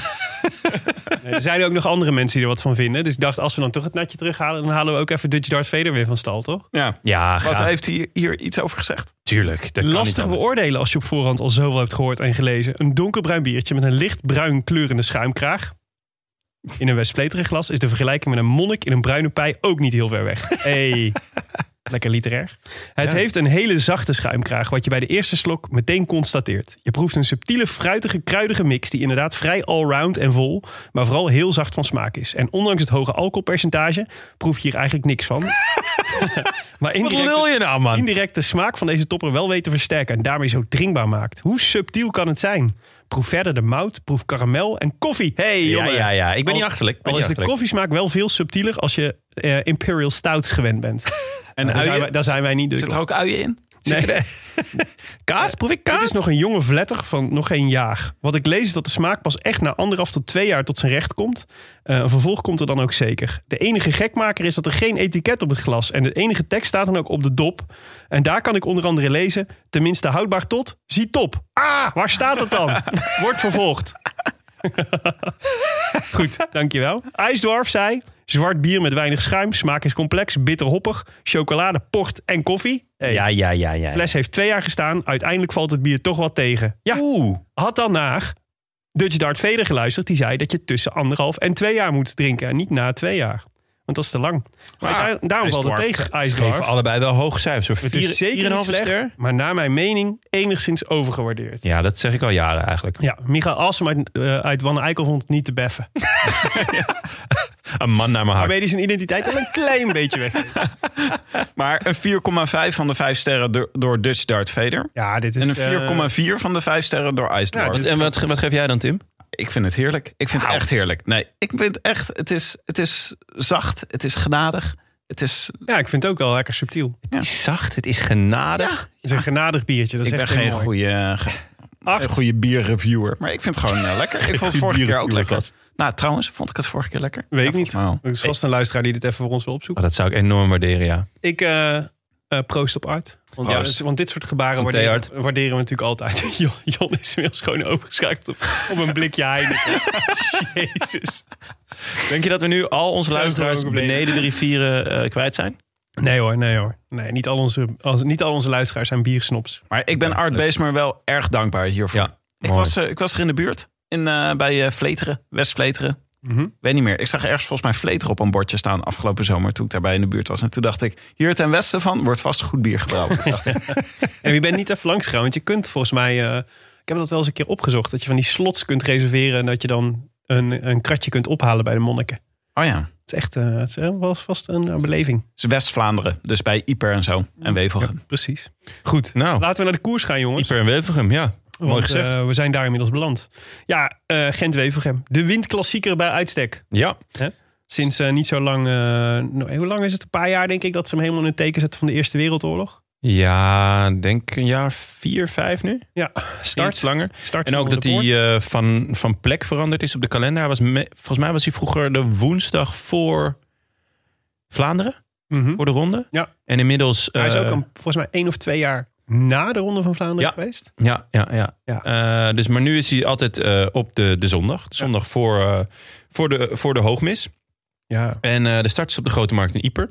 er zijn ook nog andere mensen die er wat van vinden. Dus ik dacht, als we dan toch het natje terughalen... dan halen we ook even Dutch Darth Vader weer van stal, toch? Ja. Ja, Wat graag. heeft hij hier iets over gezegd? Tuurlijk. Dat kan Lastig niet anders. beoordelen als je op voorhand al zoveel hebt gehoord en gelezen. Een donkerbruin biertje met een licht bruin kleurende schuimkraag. In een West Vleteren glas is de vergelijking met een monnik in een bruine pij ook niet heel ver weg. Hey. Lekker literair. Het Ja. heeft een hele zachte schuimkraag, wat je bij de eerste slok meteen constateert. Je proeft een subtiele, fruitige, kruidige mix die inderdaad vrij allround en vol, maar vooral heel zacht van smaak is. En ondanks het hoge alcoholpercentage proef je hier eigenlijk niks van. maar Wat indirect, lul je nou, man? indirect de smaak van deze topper wel weet te versterken en daarmee zo drinkbaar maakt. Hoe subtiel kan het zijn? Proef verder de mout, proef karamel en koffie. Hey, Ja, jongen. ja, ja. Ik ben Al- niet achterlijk. Ik ben Al niet is de achterlijk. koffiesmaak wel veel subtieler als je uh, Imperial Stouts gewend bent. En Nou, daar, zijn uien? wij, daar zijn wij niet. Dus Zit er ook uien in? Nee. Kaas? Proef ik kaas? Het is nog een jonge vletter van nog geen jaar. Wat ik lees is dat de smaak pas echt na anderhalf tot twee jaar tot zijn recht komt. Uh, een vervolg komt er dan ook zeker. De enige gekmaker is dat er geen etiket op het glas. En de enige tekst staat dan ook op de dop. En daar kan ik onder andere lezen. Tenminste houdbaar tot, zie top. Ah, waar staat het dan? Wordt vervolgd. Goed, dankjewel. IJsdwarf zei... Zwart bier met weinig schuim, smaak is complex, bitter hoppig, chocolade, port en koffie. Hey, Ja, ja, ja, ja. de fles heeft twee jaar gestaan, uiteindelijk valt het bier toch wat tegen. Ja, Oeh. had dan naar Dutch Dart Vader geluisterd. Die zei dat je tussen anderhalf en twee jaar moet drinken en niet na twee jaar. Want dat is te lang. Maar Ah, uiteindelijk- daarom valt het IJsdwarf. tegen, Ze IJsdwarf. geven allebei wel hoge cijfers. Hoor. Het Vier- is zeker vier en een niet halve slecht, ster. maar naar mijn mening enigszins overgewaardeerd. Ja, Ja, dat zeg ik al jaren eigenlijk. Michael Assem uit, uh, uit Wanne-Eikel vond het niet te beffen. Een man naar mijn hart. Waarmee hij zijn identiteit al een klein beetje weg. Maar een vier komma vijf van de vijf sterren door, door Dutch Dart Vader. Ja, dit is... En een eh, vier komma vier van de vijf sterren door IJsdwarf. Ja, dit En wat, wat geef jij dan, Tim? Ik vind het heerlijk. Ik vind het echt heerlijk. Nee, ik vind het echt... Het is, het is zacht. Het is genadig. Het is... Ja, ik vind het ook wel lekker subtiel. Het is zacht, het is genadig. Het is een genadig biertje. Dat is Ik ben echt heel geen mooi. goede, ge- een goede bierreviewer. Maar ik vind het gewoon uh, lekker. Ik vond het vorige keer ook lekker. Nou, trouwens, vond ik het vorige keer lekker? Weet ik Ja, niet. volgens mij wel. Er is vast een luisteraar die dit even voor ons wil Oh, opzoeken. dat zou ik enorm waarderen, ja. Ik uh, uh, proost op Art. Want, ja, Proost. dus- want dit soort gebaren Zo'n waarderen, theeart. waarderen we natuurlijk altijd. Jon, Jon is inmiddels gewoon overgeschakeld op, op een blikje Heineken. Jezus. Denk je dat we nu al onze Zo luisteraars gewoon gebleven. beneden de rivieren uh, kwijt zijn? Nee hoor, nee hoor. Nee, niet al onze, als, niet al onze luisteraars zijn biersnops. Maar ik ben Art Beesmer wel erg dankbaar hiervoor. Ja, ik, mooi. was, uh, ik was er in de buurt. In, uh, bij uh, Vleteren. West-Vleteren. Mm-hmm. Weet niet meer. Ik zag ergens volgens mij Vleteren op een bordje staan afgelopen zomer. Toen ik daarbij in de buurt was. En toen dacht ik, hier ten westen van wordt vast goed bier gebrouwen. dacht ik. En je bent niet even langs gegaan. Want je kunt volgens mij... Uh, ik heb dat wel eens een keer opgezocht. Dat je van die slots kunt reserveren. En dat je dan een, een kratje kunt ophalen bij de monniken. Oh ja. Het is echt uh, het is wel vast een uh, beleving. Het is West-Vlaanderen. Dus bij Ieper en zo. En Wevelgem. Ja, precies. Goed, Nou, laten we naar de koers gaan, jongens. Ieper en Wevelgem, ja. Mooi Want, gezegd. uh, we zijn daar inmiddels beland. Ja, uh, Gent-Wevelgem. De windklassieker bij uitstek. Ja, Sinds uh, niet zo lang... Uh, nou, hoe lang is het? Een paar jaar denk ik dat ze hem helemaal in het teken zetten van de Eerste Wereldoorlog. ja, denk een jaar vier, vijf nu. Ja, start. Iets langer. start En ook van dat de poort. hij uh, van, van plek veranderd is op de kalender. Hij was me- volgens mij was hij vroeger de woensdag voor Vlaanderen. Mhm. Voor de ronde. Ja. En inmiddels... Hij is uh, ook een, volgens mij één of twee jaar na de Ronde van Vlaanderen Ja. geweest. Ja, ja, ja. Ja. Uh, dus, maar nu is hij altijd uh, op de, de zondag. De zondag voor, uh, voor, de, voor de hoogmis. Ja. En uh, de start is op de Grote Markt in Ieper.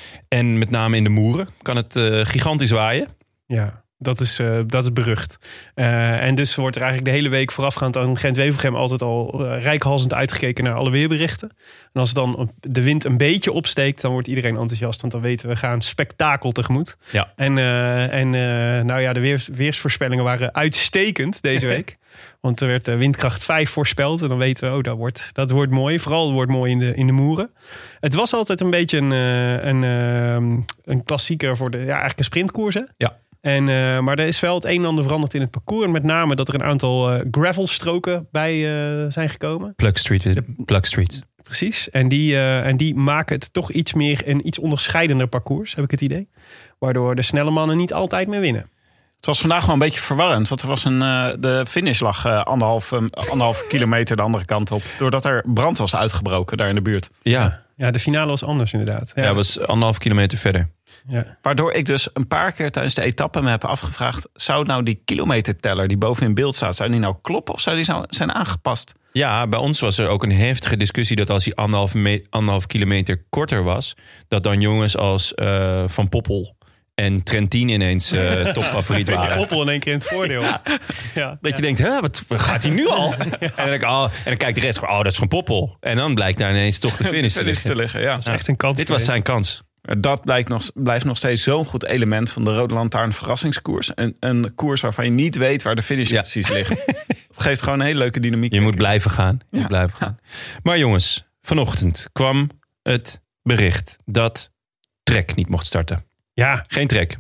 En met name in de Moeren kan het uh, gigantisch waaien. Ja, dat is, uh, dat is berucht. Uh, en dus wordt er eigenlijk de hele week voorafgaand aan Gent-Wevelgem altijd al uh, reikhalzend uitgekeken naar alle weerberichten. En als dan de wind een beetje opsteekt, dan wordt iedereen enthousiast. Want dan weten we, we gaan spektakel tegemoet. Ja. En, uh, en uh, nou ja, de weers, weersvoorspellingen waren uitstekend deze week. Want er werd uh, windkracht vijf voorspeld. En dan weten we, oh, dat wordt, dat wordt mooi. Vooral wordt mooi in de, in de Moeren. Het was altijd een beetje een, uh, een, uh, een klassieker voor de, ja, eigenlijk een sprintkoers, hè? Ja. En, uh, maar er is wel het een en ander veranderd in het parcours. En met name dat er een aantal uh, gravelstroken bij uh, zijn gekomen. Plug Street. Plug Street. Precies. En die, uh, en die maken het toch iets meer een iets onderscheidender parcours, heb ik het idee. Waardoor de snelle mannen niet altijd meer winnen. Het was vandaag wel een beetje verwarrend. Want er was een, uh, de finish lag uh, anderhalf, um, anderhalf kilometer de andere kant op. Doordat er brand was uitgebroken daar in de buurt. Ja, Ja, de finale was anders inderdaad. ja, dat was anderhalf kilometer verder. Ja. Waardoor ik dus een paar keer tijdens de etappe me heb afgevraagd... zou nou die kilometerteller die boven in beeld staat... zou die nou kloppen of zou die zou zijn aangepast? Ja, bij ons was er ook een heftige discussie dat als hij anderhalf, me- anderhalf kilometer korter was... dat dan jongens als uh, Van Poppel en Trentin ineens uh, topfavoriet waren. Poppel in één keer in het voordeel. Ja. Ja. Dat je denkt, hè, wat wat gaat hij nu al? En, dan denk ik, oh, en dan kijkt de rest, oh, dat is Van Poppel. En dan blijkt daar ineens toch de finish te Finish te liggen. liggen, ja. Dat is echt een kans. Dit was zijn kans. Dat blijkt nog, blijft nog steeds zo'n goed element van de Rode Lantaarn verrassingskoers. Een, een koers waarvan je niet weet waar de finish Ja. precies ligt. Het geeft gewoon een hele leuke dynamiek. Je moet blijven gaan. Je Ja. moet blijven gaan. Maar jongens, vanochtend kwam het bericht dat Trek niet mocht starten. Ja, Geen Trek.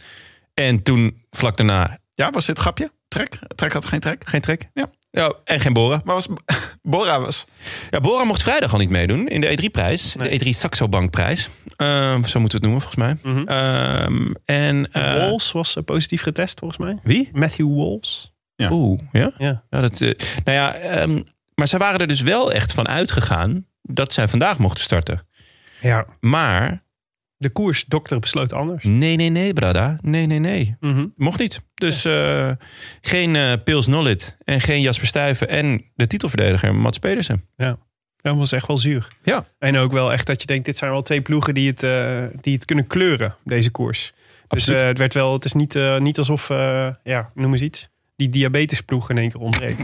En toen, vlak daarna, Ja, was dit grapje? Trek? Trek had geen trek? geen Trek. Ja. Ja, en geen Bora. Maar was Bora was... Ja, Bora mocht vrijdag al niet meedoen in de E drie prijs. Nee. De E drie Saxo Bank prijs. Uh, zo moeten we het noemen, volgens mij. Mm-hmm. Um, en, uh, Walls was uh, positief getest, volgens mij. Wie? Matthew Walls. Ja. Oeh, ja? Ja. ja, dat, uh, nou ja um, maar zij waren er dus wel echt van uitgegaan dat zij vandaag mochten starten. Ja. Maar... De koersdokter besloot anders. Nee, nee, nee, brada. Nee, nee, nee. Mm-hmm. Mocht niet. Dus uh, geen uh, Pils Nollit en geen Jasper Stuyven en de titelverdediger Mats Pedersen. Ja. Dat was echt wel zuur. Ja. En ook wel echt dat je denkt, dit zijn wel twee ploegen die het, uh, die het kunnen kleuren, deze koers. Dus uh, het werd wel, het is niet, uh, niet alsof, uh, ja, noem eens iets, die diabetesploeg in één keer ontbreekt.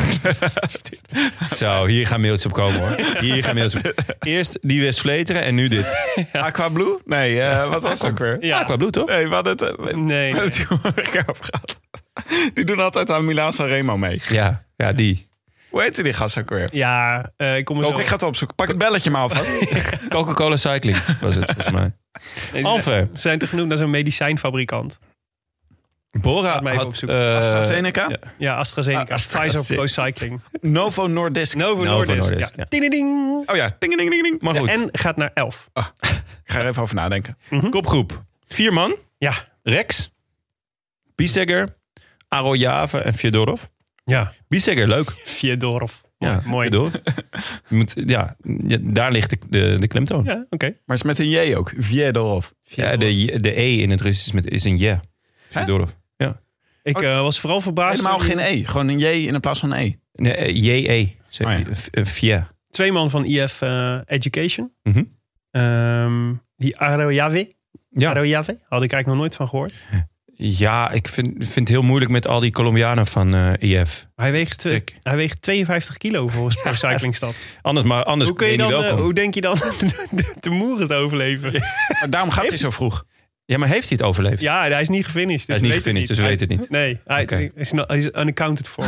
Zo, hier gaan mailtjes op komen hoor. Hier gaan mailtjes op. Eerst die West Vleteren en nu dit. Ja. Aqua Blue? Nee, uh, wat was het ook weer? Ja. Aqua Blue toch? Nee, wat het, uh, nee. We hebben het hier over gehad. Die doen altijd aan Milaan Sanremo mee. Ja, ja, die. Hoe heette die gast ook weer? Ja, uh, ik kom er Ook, zo... ik ga het opzoeken. Pak het belletje maar alvast. Coca-Cola Cycling was het volgens mij. Nee, ze, zijn, ze zijn te genoemd als een medicijnfabrikant. Bora had... Uh, AstraZeneca? Ja, ja AstraZeneca. Ah, AstraZeneca. Pfizer Pro Cycling. Novo Nordisk. Novo, Novo Nordisk. Nordisk, Ja. ja. Ding, ding, ding. Oh ja, ding, ding, ding, ding. Maar goed. Ja, en gaat naar elf. Oh, ik ga er even over nadenken. Mm-hmm. Kopgroep. Vier man. Ja. Rex. Biseger. Arojave en Fjodorov. Ja. Biseger, leuk. Fjodorov. Ja, mooi. Fjodorov. Je moet, ja, daar ligt de, de, de klemtoon. Ja, oké. Okay. Maar het is met een J ook. Fjodorov. Ja, de, de E in het Russisch is, met, is een J. Fjodorov. Ja. Ik uh, was vooral verbaasd. Helemaal geen E. Gewoon een J in plaats van een E. Nee, J E. Oh ja. Fje. Twee man van I F uh, Education. Mm-hmm. Um, die Arojave. Ja. Arojave. Had ik eigenlijk nog nooit van gehoord. Ja, ik vind, vind het heel moeilijk met al die Colombianen van uh, I F. Hij weegt, uh, hij weegt tweeënvijftig kilo volgens Pro Cyclingstad. Anders, maar anders hoe, kun je dan, ben je niet welkom. Uh, hoe denk je dan de, de moeren te overleven? Ja. Maar daarom gaat hij zo vroeg. Ja, maar heeft hij het overleefd? Ja, hij is niet gefinished. Dus hij is niet gefinished, dus we weten het niet. Nee, hij okay. is, not, hij is unaccounted for.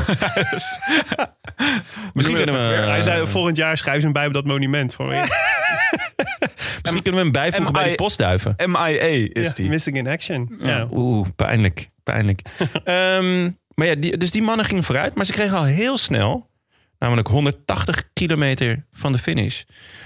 Misschien kunnen we... Uh, hij zei, volgend jaar schrijven ze hem bij op dat monument. Voor Misschien kunnen we hem bijvoegen bij de postduiven. M I A is ja, die. Missing in action. Ja. Ja. Oeh, pijnlijk. Pijnlijk. um, maar ja, die, dus die mannen gingen vooruit. Maar ze kregen al heel snel, namelijk honderdtachtig kilometer van de finish,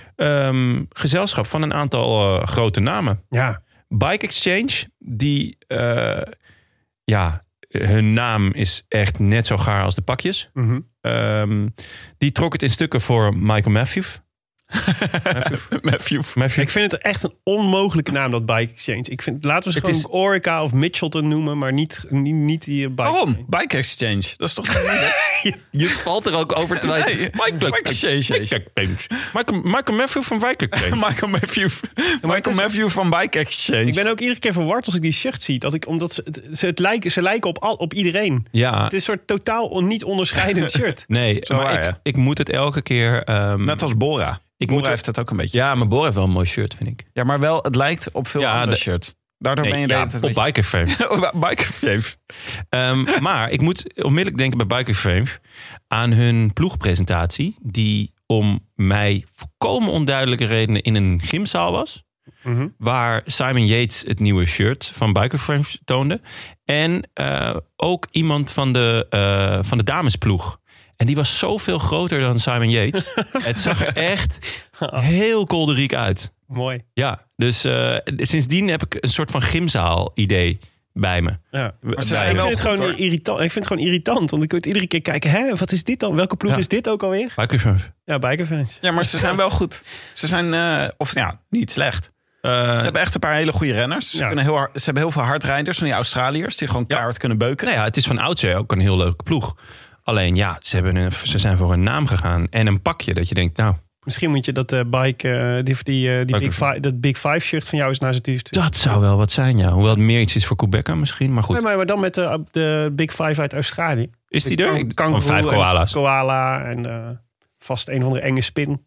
um, gezelschap van een aantal uh, grote namen. Ja. Bike Exchange, die, uh, ja, hun naam is echt net zo gaar als de pakjes. Mm-hmm. Um, die trok het in stukken voor Michael Matthews. Matthew. Matthew. Matthew. Ik vind het echt een onmogelijke naam, dat Bike Exchange. Ik vind, laten we ze gewoon is... Orica of Mitchelton noemen, maar niet, niet, niet die Bike Waarom? Exchange. Bike Exchange. Dat is toch je, je valt er ook over terwijl je... Nee, Bike, Bike Exchange. Michael, Michael Matthew van Bike Exchange. Michael Matthew, Michael is, Matthew van Bike Exchange. Ik ben ook iedere keer verward als ik die shirt zie. Dat ik, omdat ze, het, ze, het lijken, ze lijken op, al, op iedereen. Ja. Het is een soort totaal on, niet onderscheidend shirt. Nee, Zo maar waar, ik, ja. ik moet het elke keer... Um, Net als Bora. Ik Bora moet heeft het ook een beetje. Ja, maar Bora heeft wel een mooi shirt, vind ik. Ja, maar wel, het lijkt op veel ja, andere de, shirts. Daardoor nee, ben je ja, de op Bikerframe. Bikerframe. um, maar ik moet onmiddellijk denken bij Bikerframe aan hun ploegpresentatie, die om mij volkomen onduidelijke redenen in een gymzaal was. Mm-hmm. Waar Simon Yates het nieuwe shirt van Bikerframe toonde. En uh, ook iemand van de, uh, van de damesploeg. En die was zoveel groter dan Simon Yates. Het zag er echt heel kolderiek uit. Mooi. Ja, dus uh, sindsdien heb ik een soort van gymzaal idee bij me. Ja. Maar ze ja, zijn ik, wel vind het goed, gewoon irritant. ik vind het gewoon irritant. Want ik moet iedere keer kijken, hè, wat is dit dan? Welke ploeg ja. is dit ook alweer? Bikerframe. Ja, Bikerfans. Ja, maar ze zijn wel goed. Ze zijn, uh, of ja, niet slecht. Uh, ze hebben echt een paar hele goede renners. Ze, ja. kunnen heel hard, ze hebben heel veel hardrijders van die Australiërs die gewoon keihard ja. kunnen beuken. Nou ja, het is van oudsher ook een heel leuke ploeg. Alleen ja, ze, hebben een, ze zijn voor een naam gegaan en een pakje dat je denkt, nou... Misschien moet je dat uh, bike, uh, die, die, uh, die big five, dat Big Five shirt van jou eens naar z'n tuur sturen. Dat zou wel wat zijn, ja. Hoewel het meer iets is voor Quebec misschien, maar goed. Nee, maar, maar dan met de, de Big Five uit Australië. Is die er? Kan, van vijf koala's. En koala en uh, vast een van de enge spin.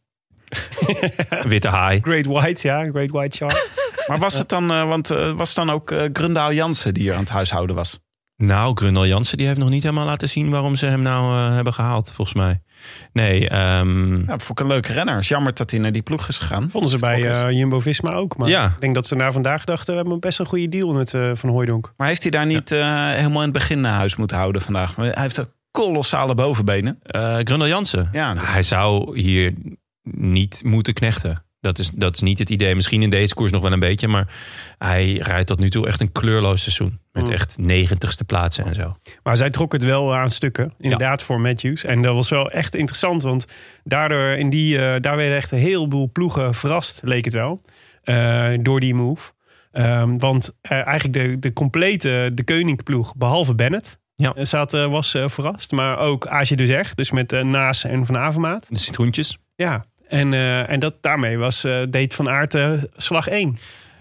Witte haai. Great White, ja. Great White Shark. Maar was het dan, uh, want uh, was het dan ook uh, Grundaal Jansen die hier aan het huishouden was? Nou, Grundaal Jansen die heeft nog niet helemaal laten zien waarom ze hem nou uh, hebben gehaald, volgens mij. Nee. Um... Ja, dat vond ik een leuke renner. Het is jammer dat hij naar die ploeg is gegaan. Vonden ze bij uh, Jumbo-Visma ook. Maar ja. ik denk dat ze na vandaag dachten, we hebben best een goede deal met uh, Van Hooijdonk. Maar heeft hij daar niet uh, helemaal in het begin naar huis moeten houden vandaag? Hij heeft ook kolossale bovenbenen. Uh, Grundel Jansen. Ja, dus... Hij zou hier niet moeten knechten. Dat is, dat is niet het idee. Misschien in deze koers nog wel een beetje. Maar hij rijdt tot nu toe echt een kleurloos seizoen. Met mm. echt negentigste plaatsen en zo. Maar zij trok het wel aan stukken. Inderdaad ja. voor Matthews. En dat was wel echt interessant. Want daardoor in die, uh, daar werden echt een heleboel ploegen verrast. Leek het wel. Uh, door die move. Um, want uh, eigenlijk de, de complete de Koning-ploeg. Behalve Bennett. Ja. Zat, uh, was uh, verrast. Maar ook Age de Zeg. Dus met uh, Naas en Van Avermaat. De citroentjes. Ja. En, uh, en dat, daarmee was, uh, deed Van Aert uh, slag één.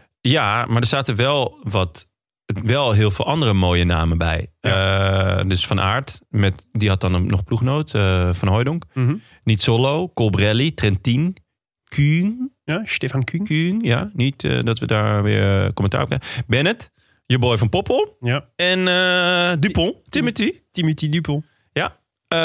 Ja, maar er zaten wel, wat, wel heel veel andere mooie namen bij. Ja. Uh, dus Van Aert, met, die had dan nog ploegnoot. Uh, Van Hooijdonk. Mm-hmm. Nizzolo, Colbrelli, Trentin, Kuhn. Ja, Stefan Kuhn. Kuhn, ja. Niet uh, dat we daar weer uh, commentaar op krijgen. Bennett, je boy van Poppel. Ja. En uh, Dupont, Timothy. Timothy Dupont. Ja.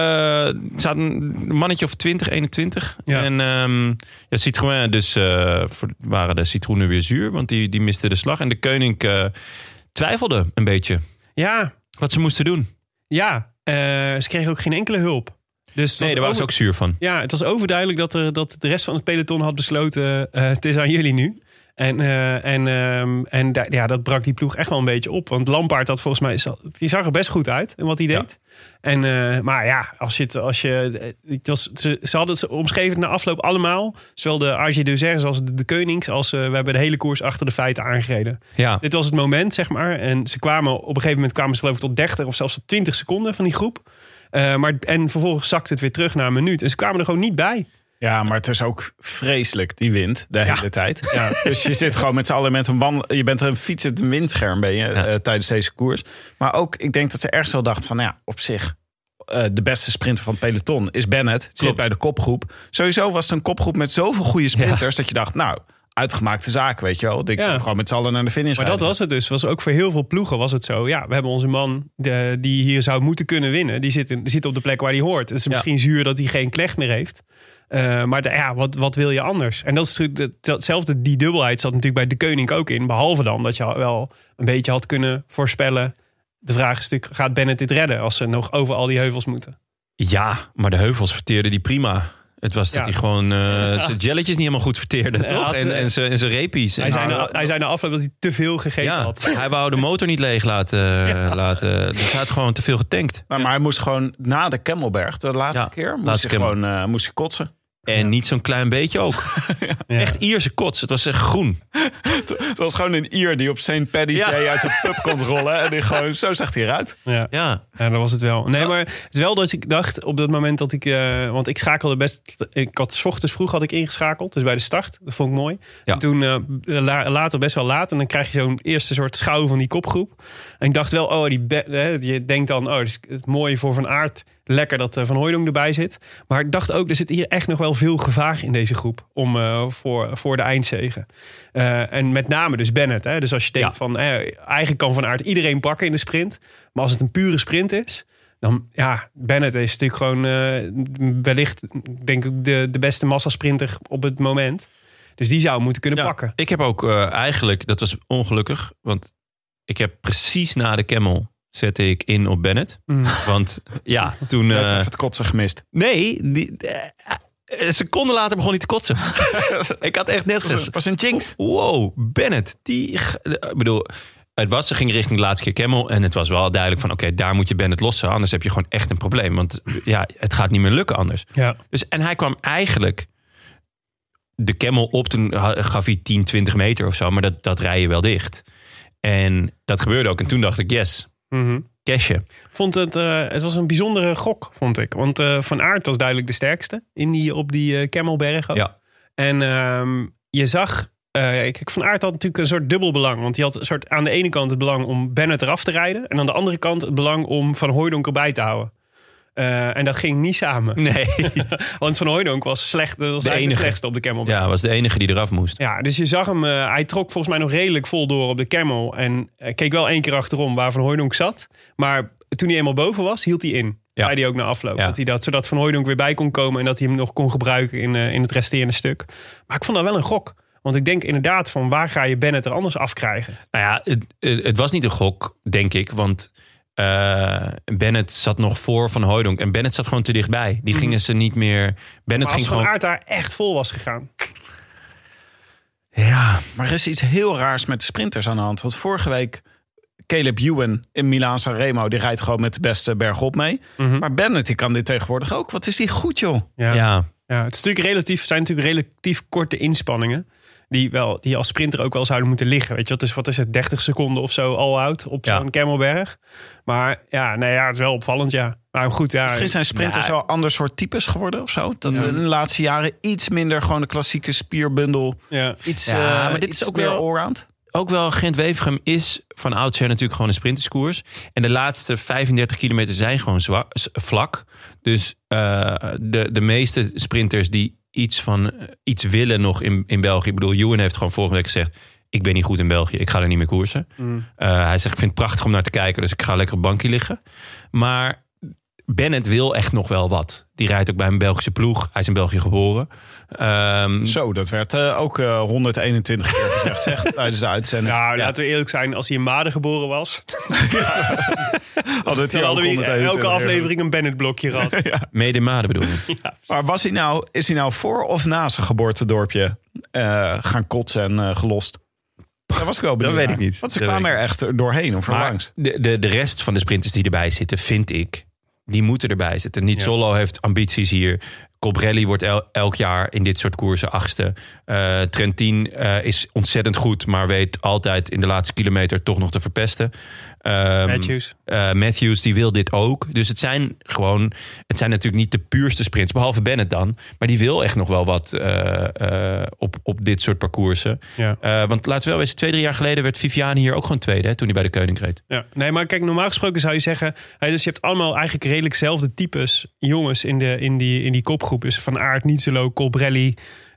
Er uh, zat een mannetje of twintig, eenentwintig. Ja. En um, ja, Citroën, dus uh, waren de citroenen weer zuur. Want die, die misten de slag. En de Koning uh, twijfelde een beetje. Ja. Wat ze moesten doen. Ja, uh, ze kregen ook geen enkele hulp. Dus nee, daar waren over... ze ook zuur van. Ja, het was overduidelijk dat, er, dat de rest van het peloton had besloten... Uh, het is aan jullie nu. En, uh, en, um, en da- ja, dat brak die ploeg echt wel een beetje op. Want Lampaard had volgens mij... Die zag er best goed uit in wat hij deed. Ja. En, uh, maar ja, als je... Het, als je het was, ze, ze hadden het omschreven na afloop allemaal. Zowel de A G de Zers als de, de Konings. Als uh, we hebben de hele koers achter de feiten aangereden. Ja. Dit was het moment, zeg maar. En ze kwamen op een gegeven moment kwamen ze geloof ik tot dertig of zelfs tot twintig seconden van die groep. Uh, maar, en vervolgens zakte het weer terug naar een minuut. En ze kwamen er gewoon niet bij. Ja, maar het is ook vreselijk, die wind, de hele ja. tijd. Ja. Dus je zit gewoon met z'n allen met een wandel... Je bent een fietsend windscherm ben je ja. uh, tijdens deze koers. Maar ook, ik denk dat ze ergens wel dachten van... Nou ja, op zich, uh, de beste sprinter van het peloton is Bennett. Klopt. Zit bij de kopgroep. Sowieso was het een kopgroep met zoveel goede sprinters... Ja. dat je dacht, nou... Uitgemaakte zaak, weet je wel. Ik ja. gewoon met z'n allen naar de finish. Maar rijden. Dat was het dus. Was ook voor heel veel ploegen was het zo. Ja, we hebben onze man de, die hier zou moeten kunnen winnen. Die zit, in, die zit op de plek waar hij hoort. Het is ja. misschien zuur dat hij geen Knecht meer heeft. Uh, maar de, ja, wat, wat wil je anders? En dat is hetzelfde. Die dubbelheid zat natuurlijk bij de Koning ook in. Behalve dan dat je wel een beetje had kunnen voorspellen. De vraag is natuurlijk, gaat Bennett dit redden als ze nog over al die heuvels moeten? Ja, maar de heuvels verteerde die prima. Het was dat ja. hij gewoon uh, ja. zijn jelletjes niet helemaal goed verteerde, toch? Had, en, en zijn, en zijn repies. Hij zei, na, hij zei na afloop dat hij te veel gegeten ja, had. Hij wou de motor niet leeg laten. Ja. laten dus hij had gewoon te veel getankt. Maar, maar hij moest gewoon na de Kemmelberg, de laatste ja, keer, moest laatste hij gewoon uh, moest hij kotsen. En ja. niet zo'n klein beetje ook. ja. Echt Ierse kots. Het was echt groen. Het was gewoon een Ier die op Saint Paddy's ja. Day uit de pub kon rollen. En die gewoon, zo zag hij eruit. Ja. Ja. ja, dat was het wel. Nee, maar het is wel dat ik dacht op dat moment dat ik... Uh, want ik schakelde best... Ik had 's ochtends vroeg had ik ingeschakeld. Dus bij de start. Dat vond ik mooi. Ja. En toen uh, la, later best wel laat. En dan krijg je zo'n eerste soort schouw van die kopgroep. En ik dacht wel, oh, die be- hè, je denkt dan... Oh, het is mooi voor Van Aert... Lekker dat Van Hooijdonk erbij zit. Maar ik dacht ook, er zit hier echt nog wel veel gevaar in deze groep. Om, uh, voor, voor de eindzege. Uh, en met name dus Bennett. Hè? Dus als je denkt ja. van, eh, eigenlijk kan Van Aert iedereen pakken in de sprint. Maar als het een pure sprint is... Dan, ja, Bennett is natuurlijk gewoon uh, wellicht, denk ik, de, de beste massasprinter op het moment. Dus die zou moeten kunnen ja, pakken. Ik heb ook uh, eigenlijk, dat was ongelukkig. Want ik heb precies na de Camel... zette ik in op Bennett. Mm. Want ja, toen... Je had uh, het kotsen gemist. Nee, die, uh, een seconde later begon hij te kotsen. Ik had echt net... Het was een jinx. Wow, Bennett. Die, ik bedoel, het was, ze ging richting de laatste keer Camel. En het was wel duidelijk van, oké, okay, daar moet je Bennett lossen. Anders heb je gewoon echt een probleem. Want ja, het gaat niet meer lukken anders. Ja. Dus, en hij kwam eigenlijk... De Camel op, toen gaf hij tien, twintig meter of zo. Maar dat, dat rij je wel dicht. En dat gebeurde ook. En toen dacht ik, yes... Mm-hmm. Cashje. Vond het, uh, het was een bijzondere gok, vond ik. Want uh, Van Aert was duidelijk de sterkste in die, op die uh, Kemmelberg. Ook. Ja. En um, je zag... Uh, kijk, Van Aert had natuurlijk een soort dubbel belang. Want hij had een soort, aan de ene kant het belang om Bennett eraf te rijden. En aan de andere kant het belang om Van Hooijdonk erbij te houden. Uh, en dat ging niet samen. Nee. Want Van Hooijdonk was slecht. Dat was de, enige. de slechtste op de Kemmelberg. Ja, was de enige die eraf moest. Ja, dus je zag hem. Uh, hij trok volgens mij nog redelijk vol door op de Camel. En uh, keek wel één keer achterom waar Van Hooijdonk zat. Maar toen hij eenmaal boven was, hield hij in. Ja. Zei hij ook na afloop. Ja. Dat hij dat, zodat Van Hooijdonk weer bij kon komen. En dat hij hem nog kon gebruiken in, uh, in het resterende stuk. Maar ik vond dat wel een gok. Want ik denk inderdaad van waar ga je Bennett er anders afkrijgen? Nou ja, het, het was niet een gok, denk ik. Want Uh, Bennett zat nog voor Van Hooijdonk. En Bennett zat gewoon te dichtbij. Die mm. gingen ze niet meer... Bennett maar als ging Van gewoon... Aert daar echt vol was gegaan. Ja. Maar er is iets heel raars met de sprinters aan de hand. Want vorige week... Caleb Ewan in Milaan-San Remo, die rijdt gewoon met de beste bergop mee. Mm-hmm. Maar Bennett, die kan dit tegenwoordig ook. Wat is die goed, joh. Ja, ja. ja het is natuurlijk relatief, zijn natuurlijk relatief korte inspanningen. Die, wel, die als sprinter ook wel zouden moeten liggen. Weet je, wat is, wat is het, dertig seconden of zo all-out op ja. zo'n Kemmelberg. Maar ja, nee, ja, het is wel opvallend, ja. Maar goed, ja. Misschien zijn sprinters ja. wel ander soort types geworden of zo. Dat ja. in de laatste jaren iets minder gewoon de klassieke spierbundel. Ja. Iets, ja, uh, maar dit iets is ook meer wel allround. Ook wel, Gent-Wevelgem is van oudsher natuurlijk gewoon een sprinterskoers. En de laatste vijfendertig kilometer zijn gewoon zwa- vlak. Dus uh, de, de meeste sprinters die iets van uh, iets willen nog in, in België. Ik bedoel, Ewan heeft gewoon vorige week gezegd... ik ben niet goed in België, ik ga er niet meer koersen. Mm. Uh, hij zegt, ik vind het prachtig om naar te kijken... dus ik ga lekker op het bankje liggen. Maar Bennett wil echt nog wel wat. Die rijdt ook bij een Belgische ploeg. Hij is in België geboren. Um, Zo, dat werd uh, ook uh, honderdeenentwintig keer gezegd zeg, tijdens de uitzending. Nou, ja. laten we eerlijk zijn. Als hij in Maden geboren was... hadden we hadden we elke aflevering een Bennett-blokje gehad. ja. Mede in Maden bedoel je? Ja, maar was hij nou, is hij nou voor of na zijn geboortedorpje uh, gaan kotsen en uh, gelost? Dat was ik wel benieuwd. Dat weet ik niet. Want ze kwamen er echt doorheen of langs. De, de, de rest van de sprinters die erbij zitten, vind ik... die moeten erbij zitten. Niet ja. Solo heeft ambities hier. Colbrelli wordt el, elk jaar in dit soort koersen achtste. Uh, Trentin uh, is ontzettend goed... maar weet altijd in de laatste kilometer toch nog te verpesten. Um, Matthews. Uh, Matthews, die wil dit ook. Dus het zijn gewoon... het zijn natuurlijk niet de puurste sprints... behalve Bennett dan. Maar die wil echt nog wel wat uh, uh, op, op dit soort parcoursen. Ja. Uh, want laten we wel wezen... twee, drie jaar geleden werd Viviani hier ook gewoon tweede... Hè, toen hij bij de Koning reed. Ja. Nee, maar kijk, normaal gesproken zou je zeggen... Hey, dus je hebt allemaal eigenlijk redelijk zelfde types... jongens in, de, in, die, in die kopgroep. Dus Van Aert, Nietzelo, Colbrelli...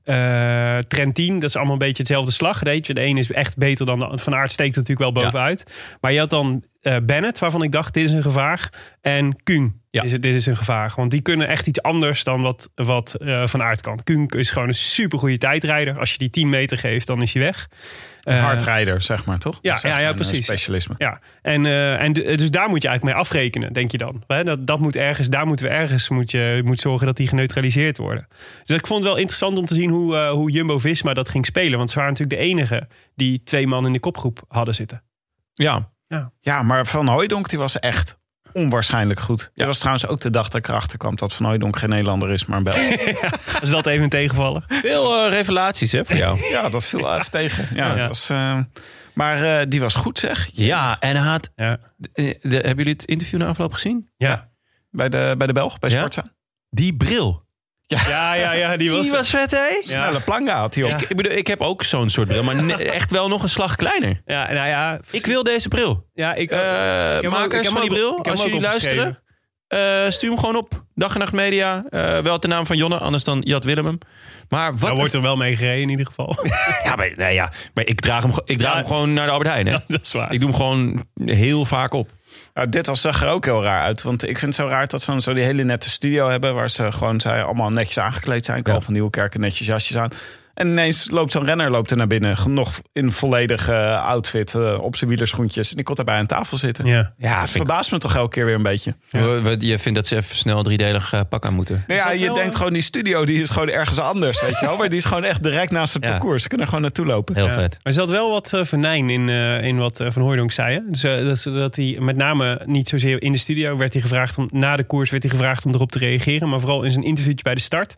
Uh, Trentin, dat is allemaal een beetje hetzelfde slag. Weet je. De een is echt beter dan de Van Aert, steekt natuurlijk wel bovenuit. Ja. Maar je had dan uh, Bennett, waarvan ik dacht, dit is een gevaar. En Kuhn, ja. is, dit is een gevaar. Want die kunnen echt iets anders dan wat, wat uh, Van Aert kan. Kuhn is gewoon een supergoeie tijdrijder. Als je die tien meter geeft, dan is hij weg. Uh, Hardrijder, zeg maar, toch? Ja, ja, ja precies. Specialisme. Ja. En, uh, en d- dus daar moet je eigenlijk mee afrekenen, denk je dan. Dat, dat moet ergens, daar moeten we ergens moet je moet zorgen dat die geneutraliseerd worden. Dus ik vond het wel interessant om te zien hoe, uh, hoe Jumbo-Visma dat ging spelen. Want ze waren natuurlijk de enige die twee man in de kopgroep hadden zitten. Ja, ja. ja maar Van Hooijdonk die was echt onwaarschijnlijk goed. Ja. Dat was trouwens ook de dag dat ik erachter kwam dat Van Hooijdonk geen Nederlander is, maar een Belg. Ja, is dat even een tegenvaller? Veel uh, revelaties, hè, voor jou. Ja, dat viel wel even tegen. Ja, ja. Dat was, uh, maar uh, die was goed, zeg. Ja, en hij had... Ja. De, de, hebben jullie het interview na afloop gezien? Ja. ja. Bij de, bij de Belg, bij Sportza. Ja. Die bril. Ja, ja, ja, ja die, was, die was vet, hè? Snelle ja. planga had hij ook. Ja. Ik, ik, bedoel, ik heb ook zo'n soort bril, maar ne- echt wel nog een slag kleiner. Ja, nou ja. Ik wil deze bril. Ja, ik, uh, ik makers van die bril, als jullie luisteren, uh, stuur hem gewoon op. Dag en Nacht Media. Uh, wel de naam van Jonne, anders dan Jad Willem hem. Maar wat nou, wordt er wel mee gereden in ieder geval. ja, maar, nee, ja, maar ik draag hem, ik draag ja, hem gewoon naar de Albert Heijn. Hè? Ja, dat is waar. Ik doe hem gewoon heel vaak op. Nou, dit was, zag er ook heel raar uit. Want ik vind het zo raar dat ze zo die hele nette studio hebben... waar ze gewoon zij allemaal netjes aangekleed zijn. Carl ja. van Nieuwkerk netjes jasjes aan. En ineens loopt zo'n renner loopt er naar binnen. Nog in een volledige uh, outfit uh, op zijn wielerschoentjes. En die komt daarbij aan tafel zitten. Ja. Ja, dat verbaast ik... me toch elke keer weer een beetje. Ja. Je vindt dat ze even snel een driedelig uh, pak aan moeten? Nou ja, je wel, denkt uh... gewoon die studio die is gewoon ergens anders. Weet je wel? Maar die is gewoon echt direct naast het ja. parcours. Ze kunnen er gewoon naartoe lopen. Heel ja. vet. Maar er zat wel wat uh, venijn in, uh, in wat uh, Van Hooijdonk zei. Hè? Dus, uh, dat, dat hij met name niet zozeer in de studio werd hij gevraagd om... na de koers werd hij gevraagd om erop te reageren. Maar vooral in zijn interviewtje bij de start...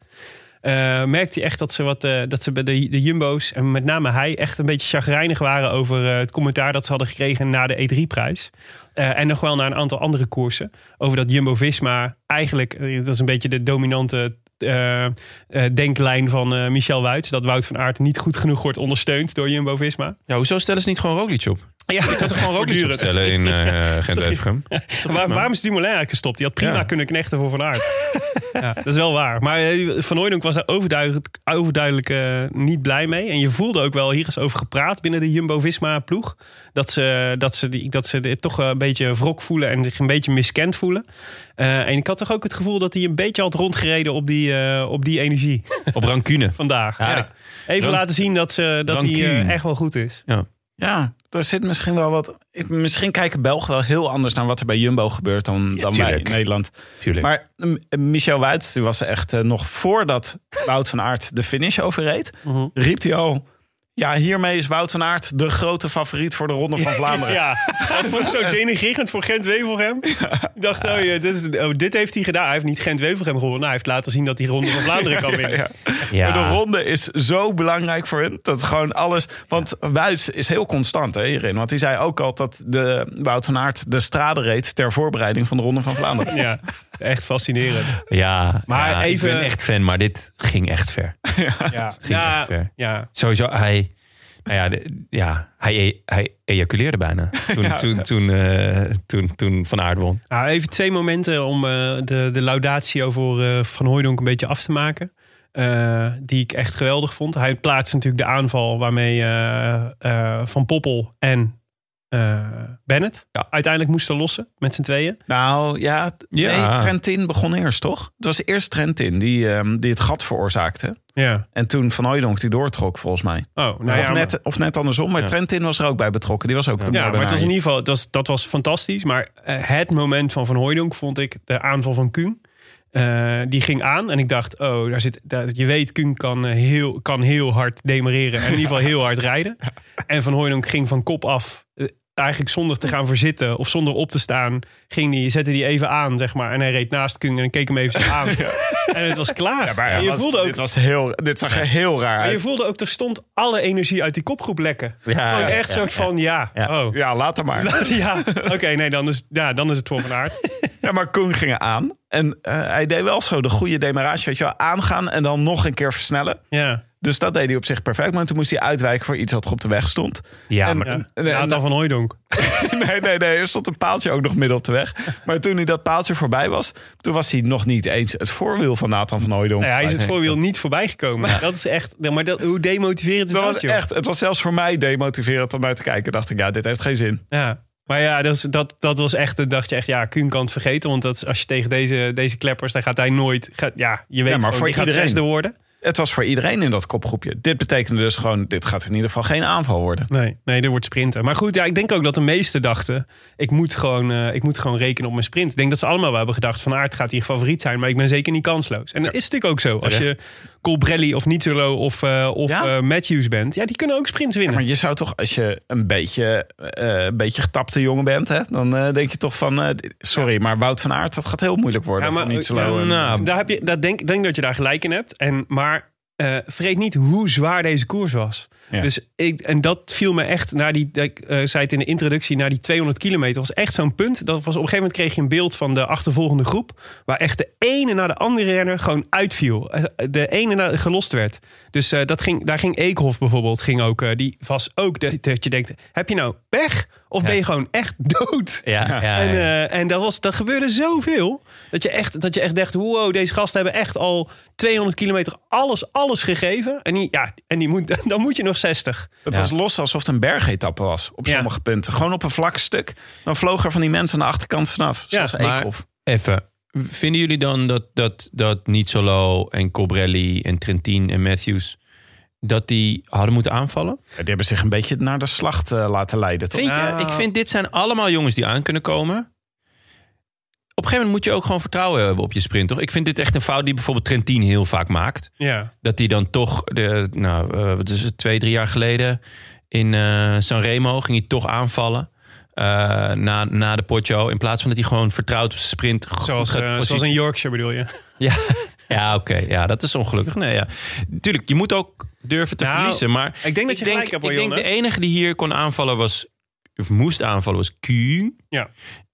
Uh, merkte hij echt dat ze, wat, uh, dat ze bij de, de Jumbo's... en met name hij echt een beetje chagrijnig waren... over uh, het commentaar dat ze hadden gekregen na de E drie prijs. Uh, en nog wel naar een aantal andere koersen. Over dat Jumbo-Visma eigenlijk... Uh, dat is een beetje de dominante uh, uh, denklijn van uh, Michel Wuits... dat Wout van Aert niet goed genoeg wordt ondersteund door Jumbo-Visma. Ja, hoezo stellen ze niet gewoon Roglic op? Ja, je kan toch gewoon Roglic opstellen in uh, Gent-Wevelgem? Waar, waarom is Dumoulin eigenlijk gestopt? Die had prima ja. kunnen knechten voor Van Aert. Ja, dat is wel waar. Maar uh, Van Hooijdonk was daar overduidelijk, overduidelijk uh, niet blij mee. En je voelde ook wel, hier is over gepraat binnen de Jumbo-Visma-ploeg... dat ze, dat ze, die, dat ze dit toch een beetje wrok voelen en zich een beetje miskend voelen. Uh, en ik had toch ook het gevoel dat hij een beetje had rondgereden op die, uh, op die energie. Op rancune. Vandaag. Ja, ja. Even Ran- laten zien dat, ze, dat hij uh, echt wel goed is. Ja. Ja, er zit misschien wel wat... Misschien kijken Belgen wel heel anders naar wat er bij Jumbo gebeurt dan, Ja, dan wij tuurlijk. in Nederland. Tuurlijk. Maar uh, Michel Wuits, die was echt uh, nog voordat Wout van Aert de finish overreed, Uh-huh. riep hij al... Ja, hiermee is Wout van Aert de grote favoriet voor de Ronde van Vlaanderen. Ja, dat vond ik zo denigrerend voor Gent-Wevelgem. Ik dacht, oh, ja, dit, is, oh, dit heeft hij gedaan. Hij heeft niet Gent-Wevelgem gewonnen. Nou, hij heeft laten zien dat hij Ronde van Vlaanderen kan winnen. Ja, ja. Ja. Maar de ronde is zo belangrijk voor hem. Dat gewoon alles... Want Wuits is heel constant hè, hierin. Want hij zei ook al dat de Wout van Aert de strade reed ter voorbereiding van de Ronde van Vlaanderen. Ja, echt fascinerend. Ja, Maar ja, even- ik ben echt fan, maar dit ging echt ver. Ja, Ging ja, echt ver. ja. Sowieso, hij, nou ja, de- ja, hij, e- hij ejaculeerde bijna toen, Ja. toen, toen, eh, toen, toen Van Aert won. Nou, even twee momenten om uh, de, de laudatie over uh, Van Hooijdonk een beetje af te maken. Uh, die ik echt geweldig vond. Hij plaatste natuurlijk de aanval waarmee uh, uh, Van Poppel en uh, Bennett Ja. uiteindelijk moesten lossen met z'n tweeën. Nou ja, t- Ja. nee, Trentin begon eerst, toch? Het was eerst Trentin die, um, die het gat veroorzaakte. Ja. En toen Van Hooijdonk die doortrok, volgens mij. Oh, nou of, ja, maar- net, of net andersom, maar Ja. Trentin was er ook bij betrokken. Die was ook de Ja, maar het was in moordenaar. ieder geval, dat was, dat was fantastisch. Maar uh, het moment van Van Hooijdonk vond ik de aanval van Kuhn. Uh, die ging aan en ik dacht, oh, daar zit, daar, je weet, Kuhn kan, uh, heel, kan heel hard demareren en in ieder geval heel hard rijden. En Van Hooijdonk ging van kop af, uh, eigenlijk zonder te gaan verzitten of zonder op te staan, ging die, zette hij even aan, zeg maar. En hij reed naast Kuhn en keek hem even zo aan. En het was klaar. Ja, maar en je was- voelde ook, dit, was heel, dit zag er heel raar maar je uit. voelde ook, er stond alle energie uit die kopgroep lekken. Ja, Gewoon ja, echt ja, soort ja. van, ja, Ja. oh. Ja, laat hem maar. Ja, oké, nee, dan is, ja, dan is het voor Van Aert. Ja, maar Koen ging aan. En uh, hij deed wel zo de goede demarage. Weet je wel, aangaan en dan nog een keer versnellen. Ja. Dus dat deed hij op zich perfect. Maar toen moest hij uitwijken voor iets wat er op de weg stond. Ja, En- maar Ja. en- Nathan van Hooijdonk. nee, nee, nee. Er stond een paaltje ook nog midden op de weg. Maar toen hij dat paaltje voorbij was... toen was hij nog niet eens het voorwiel van Nathan van Hooijdonk. Nee, hij is het voorbij. voorwiel niet voorbij gekomen. Dat is echt... Maar dat, hoe demotiverend is Dat dat, was joh? echt... Het was zelfs voor mij demotiverend om naar te kijken. Dacht ik, ja, dit heeft geen zin. Ja. Maar ja, dat, is, dat, dat was echt... Dan dacht je echt, ja, Kuhn kan het vergeten. Want dat is, als je tegen deze, deze kleppers... dan gaat hij nooit... Gaat, ja, je weet Ja, maar gewoon, voor die gaat iedereen. zesde worden. Het was voor iedereen in dat kopgroepje. Dit betekende dus gewoon... dit gaat in ieder geval geen aanval worden. Nee, nee, er wordt sprinten. Maar goed, ja, ik denk ook dat de meesten dachten... ik moet gewoon, uh, ik moet gewoon rekenen op mijn sprint. Ik denk dat ze allemaal wel hebben gedacht... Van Aert gaat hier favoriet zijn, maar ik ben zeker niet kansloos. En dat is natuurlijk ook zo. Als je Colbrelli of Nizzolo of, uh, of Ja. uh, Matthews bent... ja, die kunnen ook sprints Ja, winnen. maar je zou toch, als je een beetje, uh, een beetje getapte jongen bent... Hè, dan uh, denk je toch van... Uh, sorry, maar Wout van Aert, dat gaat heel moeilijk worden. Ja, maar, voor niet zo ja, low en- nou, Daar heb je, dat denk, denk dat je daar gelijk in hebt. En, maar uh, vergeet niet hoe zwaar deze koers was. Ja. Dus ik, en dat viel me echt, na die, ik uh, zei het in de introductie, na die tweehonderd kilometer, was echt zo'n punt. Dat was, op een gegeven moment kreeg je een beeld van de achtervolgende groep, waar echt de ene na de andere renner gewoon uitviel. De ene na, gelost werd. Dus uh, dat ging, daar ging Eekhoff bijvoorbeeld, ging ook, uh, die was ook de, dat je denkt, heb je nou pech? Of Ja. ben je gewoon echt dood? ja, ja, ja, En, ja. uh, en dat, was, dat gebeurde zoveel. Dat je echt, dat je echt dacht, wow, deze gasten hebben echt al tweehonderd kilometer alles, alles gegeven. En, die, ja, en die moet, dan moet je nog zestig. Het Ja. was los alsof het een bergetappe was. Op Ja. sommige punten. Gewoon op een vlak stuk. Dan vlogen er van die mensen aan de achterkant vanaf. Ja, Zoals maar- Eekhoff. Even, vinden jullie dan dat, dat, dat Nizzolo en Colbrelli en Trentin en Matthews... dat die hadden moeten aanvallen? Ja, die hebben zich een beetje naar de slacht uh, laten leiden. Toch? Vind je, Ja. ik vind dit zijn allemaal jongens die aan kunnen komen. Op een gegeven moment moet je ook gewoon vertrouwen hebben op je sprint, toch? Ik vind dit echt een fout die bijvoorbeeld Trentin heel vaak maakt. Ja. Dat hij dan toch, de, nou, uh, wat is het, twee, drie jaar geleden in uh, Sanremo ging hij toch aanvallen. Uh, na, na de Poggio. In plaats van dat hij gewoon vertrouwt op zijn sprint. Zoals, goed uh, gaat zoals in Yorkshire bedoel je? Ja, ja oké. Okay. Ja, dat is ongelukkig. Nee, ja. Tuurlijk, je moet ook durven te Nou, verliezen. Maar ik denk dat je gelijk hebt, ik hoor, denk de Jonne. enige die hier kon aanvallen was... of moest aanvallen was Kuhn. Ja.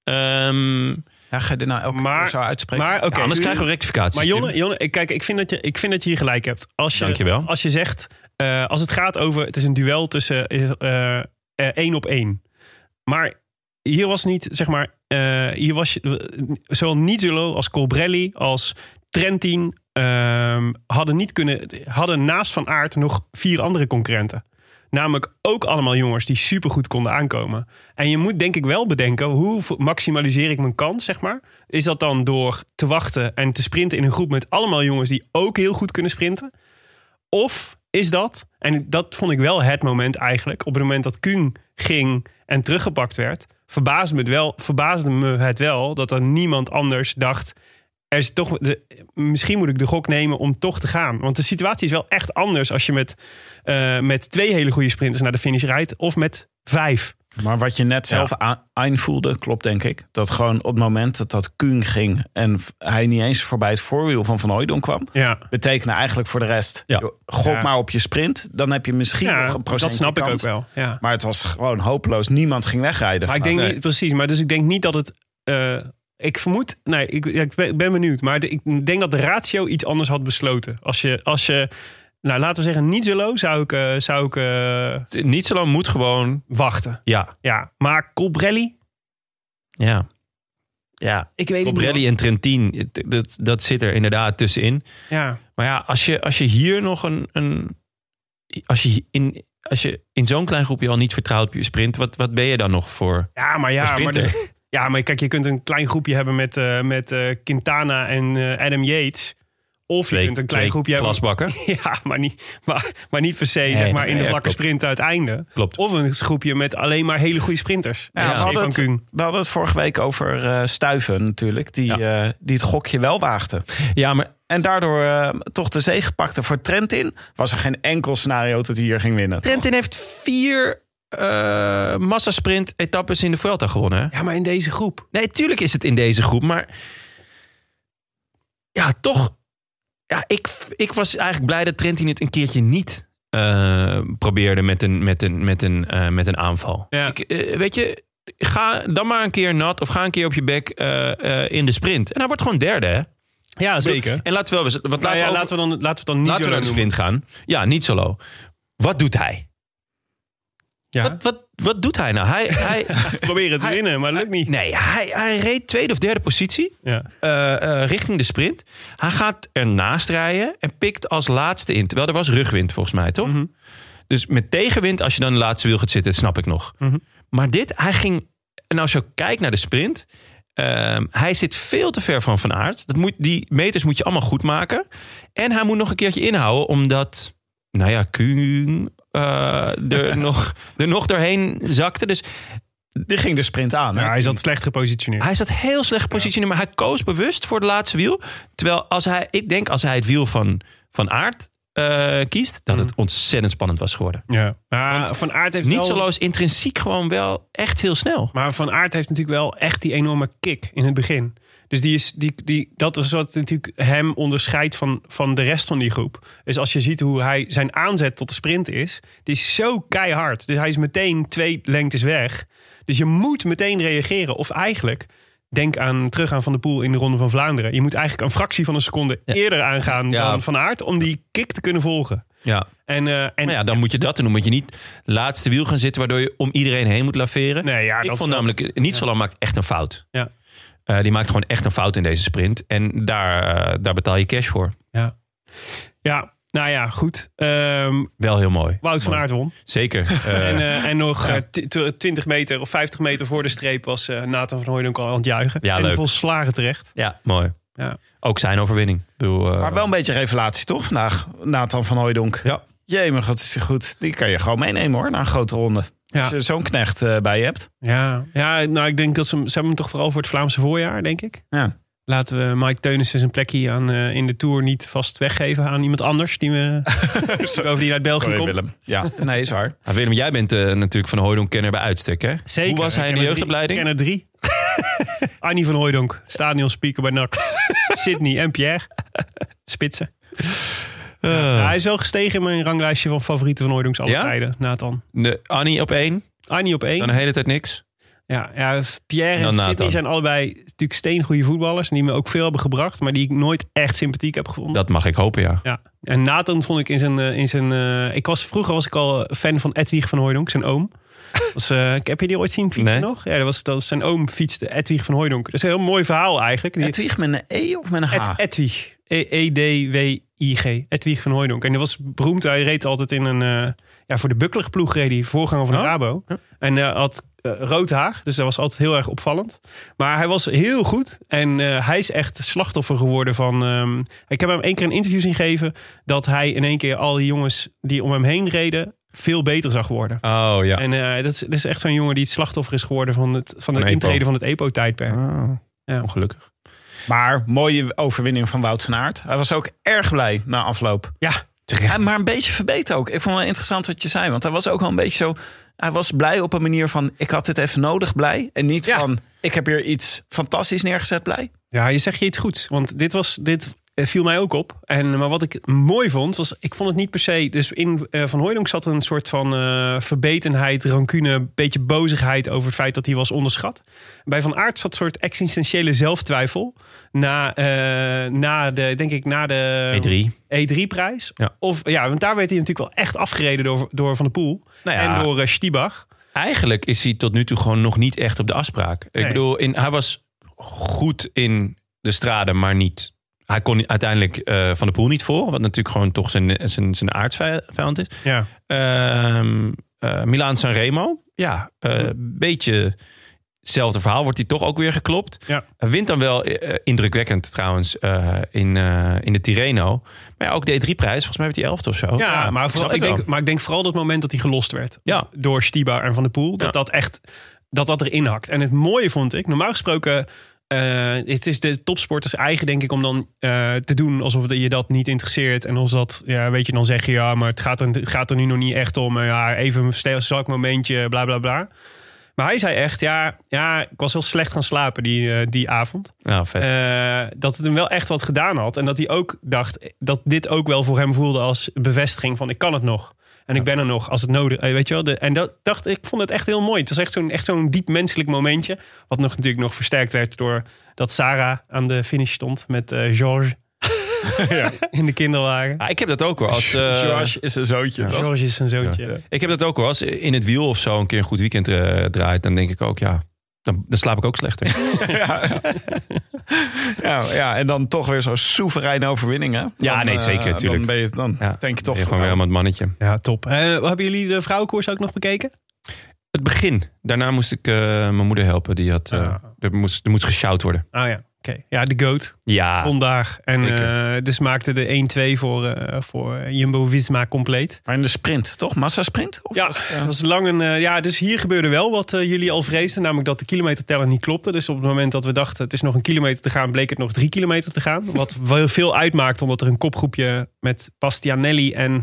Um, Ja, ga je dit nou elke Maar- keer zo uitspreken? Maar, okay, ja, anders krijgen we rectificaties. Maar Jonne, Jonne ik, kijk, ik vind, dat je, ik vind dat je hier gelijk hebt. Als je, Dankjewel. Als je zegt, uh, als het gaat over... Het is een duel tussen uh, uh, één op één. Maar hier was niet, zeg maar... Uh, hier was je, zowel Nizzolo als Colbrelli als Trentin... Uh, hadden, niet kunnen, hadden naast Van Aert nog vier andere concurrenten. Namelijk ook allemaal jongens die supergoed konden aankomen. En je moet denk ik wel bedenken, hoe maximaliseer ik mijn kans, zeg maar? Is dat dan door te wachten en te sprinten in een groep met allemaal jongens die ook heel goed kunnen sprinten? Of is dat. En dat vond ik wel het moment eigenlijk. Op het moment dat Küng ging en teruggepakt werd, verbaasde me het wel, verbaasde me het wel dat er niemand anders dacht, er is toch de, misschien moet ik de gok nemen om toch te gaan. Want de situatie is wel echt anders als je met, uh, met twee hele goede sprinters naar de finish rijdt of met vijf. Maar wat je net zelf ja. aanvoelde, klopt denk ik. Dat gewoon op het moment dat dat Küng ging en hij niet eens voorbij het voorwiel van Van Hooijdonk kwam, ja. betekende eigenlijk voor de rest, ja. gok ja. maar op je sprint. Dan heb je misschien ja, nog een procentje dat snap kans. ik ook wel. Ja. Maar het was gewoon hopeloos. Niemand ging wegrijden. Maar ik denk nee. niet, precies, maar dus ik denk niet dat het... Uh, ik vermoed, nee, ik, ik ben benieuwd. Maar de, ik denk dat de ratio iets anders had besloten. Als je, als je nou laten we zeggen, niet zo low, zou ik, uh, zou ik uh, niet zo lang moet gewoon wachten. Ja, ja. Maar Colbrelli, ja, ja. Ik weet Colbrelli en Trentin, dat, dat zit er inderdaad tussenin. Ja. Maar ja, als je, als je hier nog een, een als je in als je in zo'n klein groepje al niet vertrouwt op je sprint, wat, wat ben je dan nog voor? Ja, maar ja, maar dus, ja, maar kijk, je kunt een klein groepje hebben met, uh, met uh, Quintana en uh, Adam Yates. Of twee, je kunt een klein groepje klasbakken. hebben. Ja, maar niet, maar, maar niet per se, nee, zeg maar, in de ja, vlakke klopt. sprint uit het einde. Klopt. Of een groepje met alleen maar hele goede sprinters. Ja, ja. We, hadden het, we hadden het vorige week over uh, Stuyven natuurlijk. Die, ja. uh, die het gokje wel waagde. Ja, maar en daardoor uh, toch de zege pakte. Voor Trentin was er geen enkel scenario dat hij hier ging winnen. Trentin heeft vier uh, massasprint etappes in de Vuelta gewonnen. Hè? Ja, maar in deze groep. Nee, tuurlijk is het in deze groep. Maar ja, toch. Ja, ik, ik was eigenlijk blij dat Trentin het een keertje niet uh, probeerde met een, met een, met een, uh, met een aanval. Ja. Ik, uh, weet je, ga dan maar een keer nat of ga een keer op je bek uh, uh, in de sprint. En hij wordt gewoon derde, hè? Ja, zeker. En laten we wel, wat, nou laten, ja, we over, laten we dan, laten we dan niet laten we naar de sprint gaan. Ja, niet solo. Wat doet hij? Ja. Wat, wat, wat doet hij nou? Hij, hij proberen te hij, winnen, maar dat lukt niet. Nee, hij, hij reed tweede of derde positie ja. uh, uh, richting de sprint. Hij gaat ernaast rijden en pikt als laatste in. Terwijl er was rugwind volgens mij, toch? Mm-hmm. Dus met tegenwind, als je dan de laatste wiel gaat zitten, snap ik nog. Mm-hmm. Maar dit, hij ging... En als je ook kijkt naar de sprint, uh, hij zit veel te ver van Van Aert. Dat moet, die meters moet je allemaal goed maken. En hij moet nog een keertje inhouden, omdat... Nou ja, Küng... Uh, er, nog, er nog doorheen zakte. Dus die ging de sprint aan. Ja, hij zat slecht gepositioneerd. Hij zat heel slecht gepositioneerd, maar hij koos bewust voor de laatste wiel. Terwijl als hij, ik denk als hij het wiel van Van Aert uh, kiest, dat het ontzettend spannend was geworden. Ja. Maar Van Aert heeft niet wel... zo is intrinsiek gewoon wel echt heel snel. Maar Van Aert heeft natuurlijk wel echt die enorme kick in het begin. Dus die is, die, die, dat is wat natuurlijk hem onderscheidt van, van de rest van die groep. Dus als je ziet hoe hij zijn aanzet tot de sprint is, die is zo keihard. Dus hij is meteen twee lengtes weg. Dus je moet meteen reageren. Of eigenlijk, denk aan terug aan Van der Poel in de Ronde van Vlaanderen. Je moet eigenlijk een fractie van een seconde ja. eerder aangaan ja. dan Van Aert om die kick te kunnen volgen. Ja. En, uh, en maar ja, dan moet je dat doen. Dan moet je niet laatste wiel gaan zitten waardoor je om iedereen heen moet laveren. Nee, ja, Ik dat vond namelijk, niet zo lang maakt echt een fout. Ja. Uh, die maakt gewoon echt een fout in deze sprint. En daar, uh, daar betaal je cash voor. Ja, ja nou ja, goed. Um, Wel heel mooi. Wout van mooi. Aert won. Zeker. Uh, en, uh, en nog ja. uh, twintig meter of vijftig meter voor de streep was uh, Nathan van Hooijdonk al aan het juichen. Ja, en leuk. volslagen terecht. Ja, mooi. Ja. Ook zijn overwinning. Ik bedoel, uh, maar wel een beetje revelatie toch vandaag, Nathan van Hooijdonk. Ja. Jemig, wat is hij goed. Die kan je gewoon meenemen hoor, naar een grote ronde. Ja. Als je zo'n knecht uh, bij je hebt. Ja, ja nou ik denk dat ze, ze hebben hem toch vooral voor het Vlaamse voorjaar, denk ik. Ja. Laten we Mike Teunissen zijn plekje aan, uh, in de Tour niet vast weggeven aan iemand anders die we over die uit België Sorry, komt. Willem. Ja, nee, is waar. Ja, Willem, jij bent uh, natuurlijk Van Hooijdonk-kenner bij uitstek, hè? Zeker. Hoe was hij in de jeugdopleiding? Ik ken er drie. Annie van Hooijdonk, stadionspeaker bij N A C. Sydney en Pierre. Spitsen. Uh. Ja, hij is wel gestegen in mijn ranglijstje van favorieten van Hooijdonks alle ja? tijden, Nathan. De Annie op één. Annie op één. Dan de hele tijd niks. Ja, ja Pierre en Sydney zijn allebei natuurlijk steengoede voetballers. Die me ook veel hebben gebracht. Maar die ik nooit echt sympathiek heb gevonden. Dat mag ik hopen, ja. ja. En Nathan vond ik in zijn... In zijn uh, ik was, vroeger was ik al fan van Edwig van Hooijdonk, zijn oom. Was, uh, heb je die ooit zien fietsen nee. nog? Ja, dat was, dat was zijn oom fietste, Edwig van Hooijdonk. Dat is een heel mooi verhaal eigenlijk. Die, Edwig met een E of met een H? Ed, Edwig. E D W I G. Edwig van Hooijdonk. En dat was beroemd. Hij reed altijd in een, uh, ja, voor de Buckelig ploeg reed hij, voorganger van de Oh. Rabo. Ja. En uh, had uh, rood haar, dus dat was altijd heel erg opvallend. Maar hij was heel goed en uh, hij is echt slachtoffer geworden van... Um, ik heb hem één keer een interview zien geven dat hij in één keer al die jongens die om hem heen reden veel beter zag worden. Oh ja. En uh, dat, is, dat is echt zo'n jongen die het slachtoffer is geworden van het, van het Van intreden EPO. van het E P O-tijdperk. Oh, Ja. ongelukkig. Maar mooie overwinning van Wout van Aert. Hij was ook erg blij na afloop. Ja, Terecht. Ja, maar een beetje verbeterd ook. Ik vond het wel interessant wat je zei. Want hij was ook wel een beetje zo... Hij was blij op een manier van... Ik had dit even nodig, blij. En niet Ja. van... Ik heb hier iets fantastisch neergezet, blij. ja, je zegt je iets goeds. Want dit, was, dit viel mij ook op. En, maar wat ik mooi vond, was... Ik vond het niet per se... Dus in uh, Van Hooijdonk zat een soort van uh, verbetenheid, rancune... een beetje bozigheid over het feit dat hij was onderschat. Bij Van Aert zat een soort existentiële zelftwijfel... Na, uh, na de, denk ik, na de... E drie. E drie prijs. Ja. Of, ja, want daar werd hij natuurlijk wel echt afgereden door, door Van der Poel. Nou ja, En door uh, Stiebach. eigenlijk is hij tot nu toe gewoon nog niet echt op de afspraak. Nee. Ik bedoel, in, hij was goed in de straden, maar niet... Hij kon uiteindelijk uh, Van der Poel niet voor. Wat natuurlijk gewoon toch zijn, zijn, zijn aardsvijand is. Ja. Uh, uh, Milaan Sanremo. Ja, een uh, beetje... Hetzelfde verhaal, wordt hij toch ook weer geklopt. Ja. Hij wint dan wel uh, indrukwekkend trouwens uh, in, uh, in de Tirreno. Maar ja, ook de E drie prijs, volgens mij werd hij elfde of zo. Ja, maar, vooral, ik denk, maar ik denk vooral dat moment dat hij gelost werd. Ja. Door Stibar en Van der Poel. Dat Ja. dat echt dat dat erin hakt. En het mooie vond ik, normaal gesproken... Uh, het is de topsporters eigen, denk ik, om dan uh, te doen alsof je dat niet interesseert. En als dat, ja, weet je, dan zeg je ja, maar het gaat er, het gaat er nu nog niet echt om. Uh, ja, even een zwak momentje, bla bla bla. Maar hij zei echt, ja, ja, ik was heel slecht gaan slapen die, uh, die avond. Ja, vet. Uh, dat het hem wel echt wat gedaan had. En dat hij ook dacht dat dit ook wel voor hem voelde als bevestiging van ik kan het nog. En ik ben er nog als het nodig is. Weet je wel? De, en dat dacht ik, vond het echt heel mooi. Het was echt zo'n, echt zo'n diep menselijk momentje. Wat nog natuurlijk nog versterkt werd door dat Sarah aan de finish stond met uh, Georges. Ja. In de kinderwagen. Ja, ik heb dat ook hoor. Als, uh, Georges is een zoontje. Ja. toch? Georges is zijn zoontje. Ja. Ik heb dat ook hoor. Als in het wiel of zo een keer een goed weekend uh, draait, dan denk ik ook, ja, dan, dan slaap ik ook slechter. ja. ja, ja, en dan toch weer zo'n soevereine overwinning, hè? Ja, Dan, nee, uh, zeker, tuurlijk. Dan, ben je, dan Ja. denk je toch... Ben je gewoon weer helemaal het mannetje. Ja, top. Uh, hebben jullie de vrouwenkoers ook nog bekeken? Het begin. Daarna moest ik uh, mijn moeder helpen. Die had, uh, Ah. er, moest, er moest gesjouwd worden. Ah ja, oké. Okay. Ja, de GOAT. Ja. Vandaag. En zeker. uh, dus maakte de één twee voor, uh, voor Jumbo-Visma compleet. Maar in de sprint, toch? Massasprint? Of Ja, was, dat was lang een, uh, ja, dus hier gebeurde wel wat uh, jullie al vreesden. Namelijk dat de kilometerteller niet klopte. Dus op het moment dat we dachten het is nog een kilometer te gaan, bleek het nog drie kilometer te gaan. Wat wel veel uitmaakt, omdat er een kopgroepje met Bastianelli en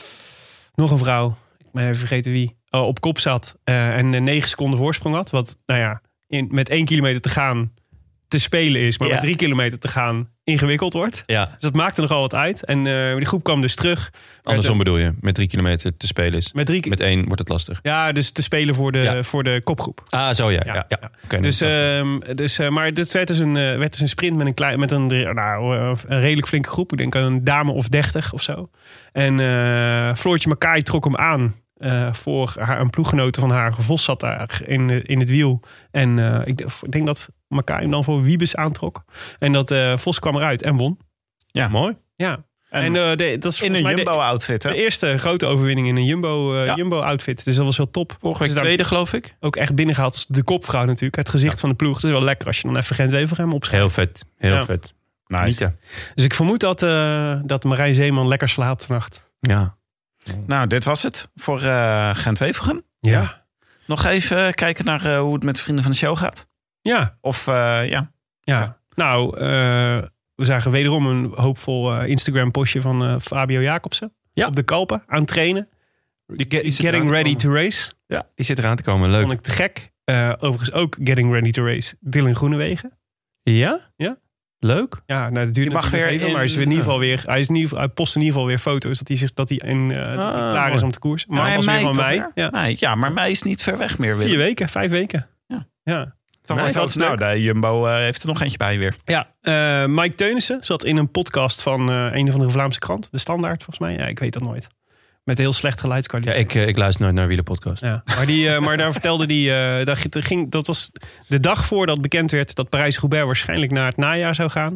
nog een vrouw, ik ben even vergeten wie, uh, op kop zat. Uh, en uh, negen seconden voorsprong had. Wat, nou ja, in, met één kilometer te gaan te spelen is, maar Ja. met drie kilometer te gaan ingewikkeld wordt. Ja. Dus dat maakte nogal wat uit. En uh, die groep kwam dus terug. Andersom bedoel je, met drie kilometer te spelen is. Met drie ki- Met één wordt het lastig. Ja, dus te spelen voor de, Ja. voor de kopgroep. Ah, zo ja. Ja, ja, ja. ja. Okay, Dus, nee, uh, dus, uh, maar dit werd dus, een, uh, werd dus een sprint met een, klein, met een, nou, een redelijk flinke groep. Ik denk een dame of dertig of zo. En uh, Floortje Makai trok hem aan. Uh, voor haar, een ploeggenote van haar. Vos zat daar in, in het wiel. En uh, ik, ik denk dat Makai hem dan voor Wiebes aantrok. En dat uh, Vos kwam eruit en won. Ja, mooi. Ja. En, En uh, de, dat is in een mij de- Jumbo-outfit, hè? De eerste grote overwinning in een Jumbo, uh, Ja. Jumbo outfit. Dus dat was wel top. Vorige week Dus daar tweede, geloof ik. ook echt binnengehaald als de kopvrouw natuurlijk. Het gezicht Ja. van de ploeg. Het is wel lekker als je dan even Gent-Wevelgem opschrijft. Heel vet. Heel Ja. vet. Nice. Genieten. Dus ik vermoed dat, uh, dat Marijn Zeeman lekker slaapt vannacht. Ja. Nou, dit was het voor uh, Gent-Wevelgem. Ja. Nog even kijken naar uh, hoe het met Vrienden van de Show gaat. Ja. Of, uh, ja. Ja. Nou, uh, we zagen wederom een hoopvol uh, Instagram postje van uh, Fabio Jacobsen. Ja. Op de Kalpen aan het trainen. Die, die zit Getting eraan te ready komen. to race. Ja, die zit eraan te komen. Leuk. Vond ik te gek. Uh, overigens ook Getting ready to race. Dylan Groenewegen. Ja? Ja. Leuk. Ja, nou, dat duurt mag natuurlijk weer even, in- maar hij is in ieder geval weer. Hij, is in ieder geval, hij post in ieder geval weer foto's dat hij zich dat hij, in, uh, dat hij Ah, klaar is mooi. om te koersen. Maar Maar hij was weer van toch mei. weer? Ja. Nee, ja, maar mei is niet ver weg meer. Willem. Vier weken, vijf weken. Ja. Ja. Toch Nice. was Dat is dat, nou, de Jumbo uh, heeft er nog eentje bij weer. Ja, uh, Mike Teunissen zat in een podcast van uh, een of andere Vlaamse krant. De Standaard, volgens mij. Ja, ik weet dat nooit. Met heel slecht Ja, geluidskwaliteit. ik, uh, ik luister nooit naar wielerpodcast. Ja, maar, die, uh, maar daar vertelde hij... Uh, dat, ging, dat was de dag voordat bekend werd dat Parijs-Roubaix waarschijnlijk naar het najaar zou gaan.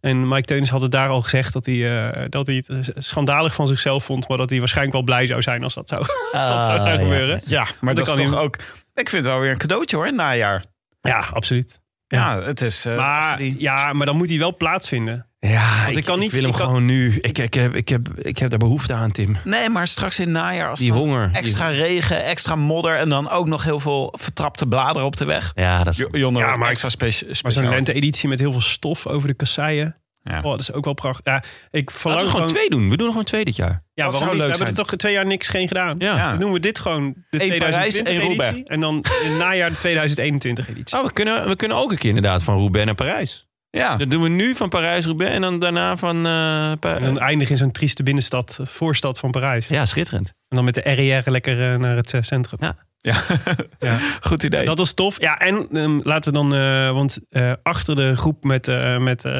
En Mike Teunis had het daar al gezegd dat hij, uh, dat hij het schandalig van zichzelf vond. Maar dat hij waarschijnlijk wel blij zou zijn als dat zou, als dat zou gaan ja. gebeuren. Ja, maar dat is toch hij... ook... Ik vind het wel weer een cadeautje hoor, najaar. Ja, absoluut. Ja, ja het is... Uh, maar, die... ja, maar dan moet hij wel plaatsvinden. Ja, Want ik, ik, kan niet, ik wil hem ik kan... gewoon nu. Ik, ik, heb, ik, heb, ik heb daar behoefte aan, Tim. Nee, maar straks in najaar als die honger. extra die... regen, extra modder... en dan ook nog heel veel vertrapte bladeren op de weg. Ja, dat is... Jo- Jonne, ja, maar extra speci- Maar speciaal. zo'n lente-editie met heel veel stof over de kasseien. Ja. Oh, dat is ook wel prachtig. Ja, ik verlang Laten we gewoon twee doen. We doen er gewoon twee dit jaar. Ja, Dat waarom zou niet? leuk We hebben zijn. er toch twee jaar niks geen gedaan. Ja. Ja. Dan doen we dit gewoon de Eén tweeduizend twintig Parijs, één editie. Roubaix. En dan in het najaar de tweeduizend eenentwintig editie. Oh, we kunnen, we kunnen ook een keer inderdaad van Roubaix naar Parijs. Ja. Dat doen we nu van Parijs-Roubaix en dan daarna van... Uh, pa- En dan eindigen in zo'n trieste binnenstad, voorstad van Parijs. ja, schitterend. En dan met de R E R lekker uh, naar het uh, centrum. Ja. Ja. Ja. Goed idee. Dat was tof. Ja, en um, laten we dan... Uh, want uh, achter de groep met... Uh, met uh,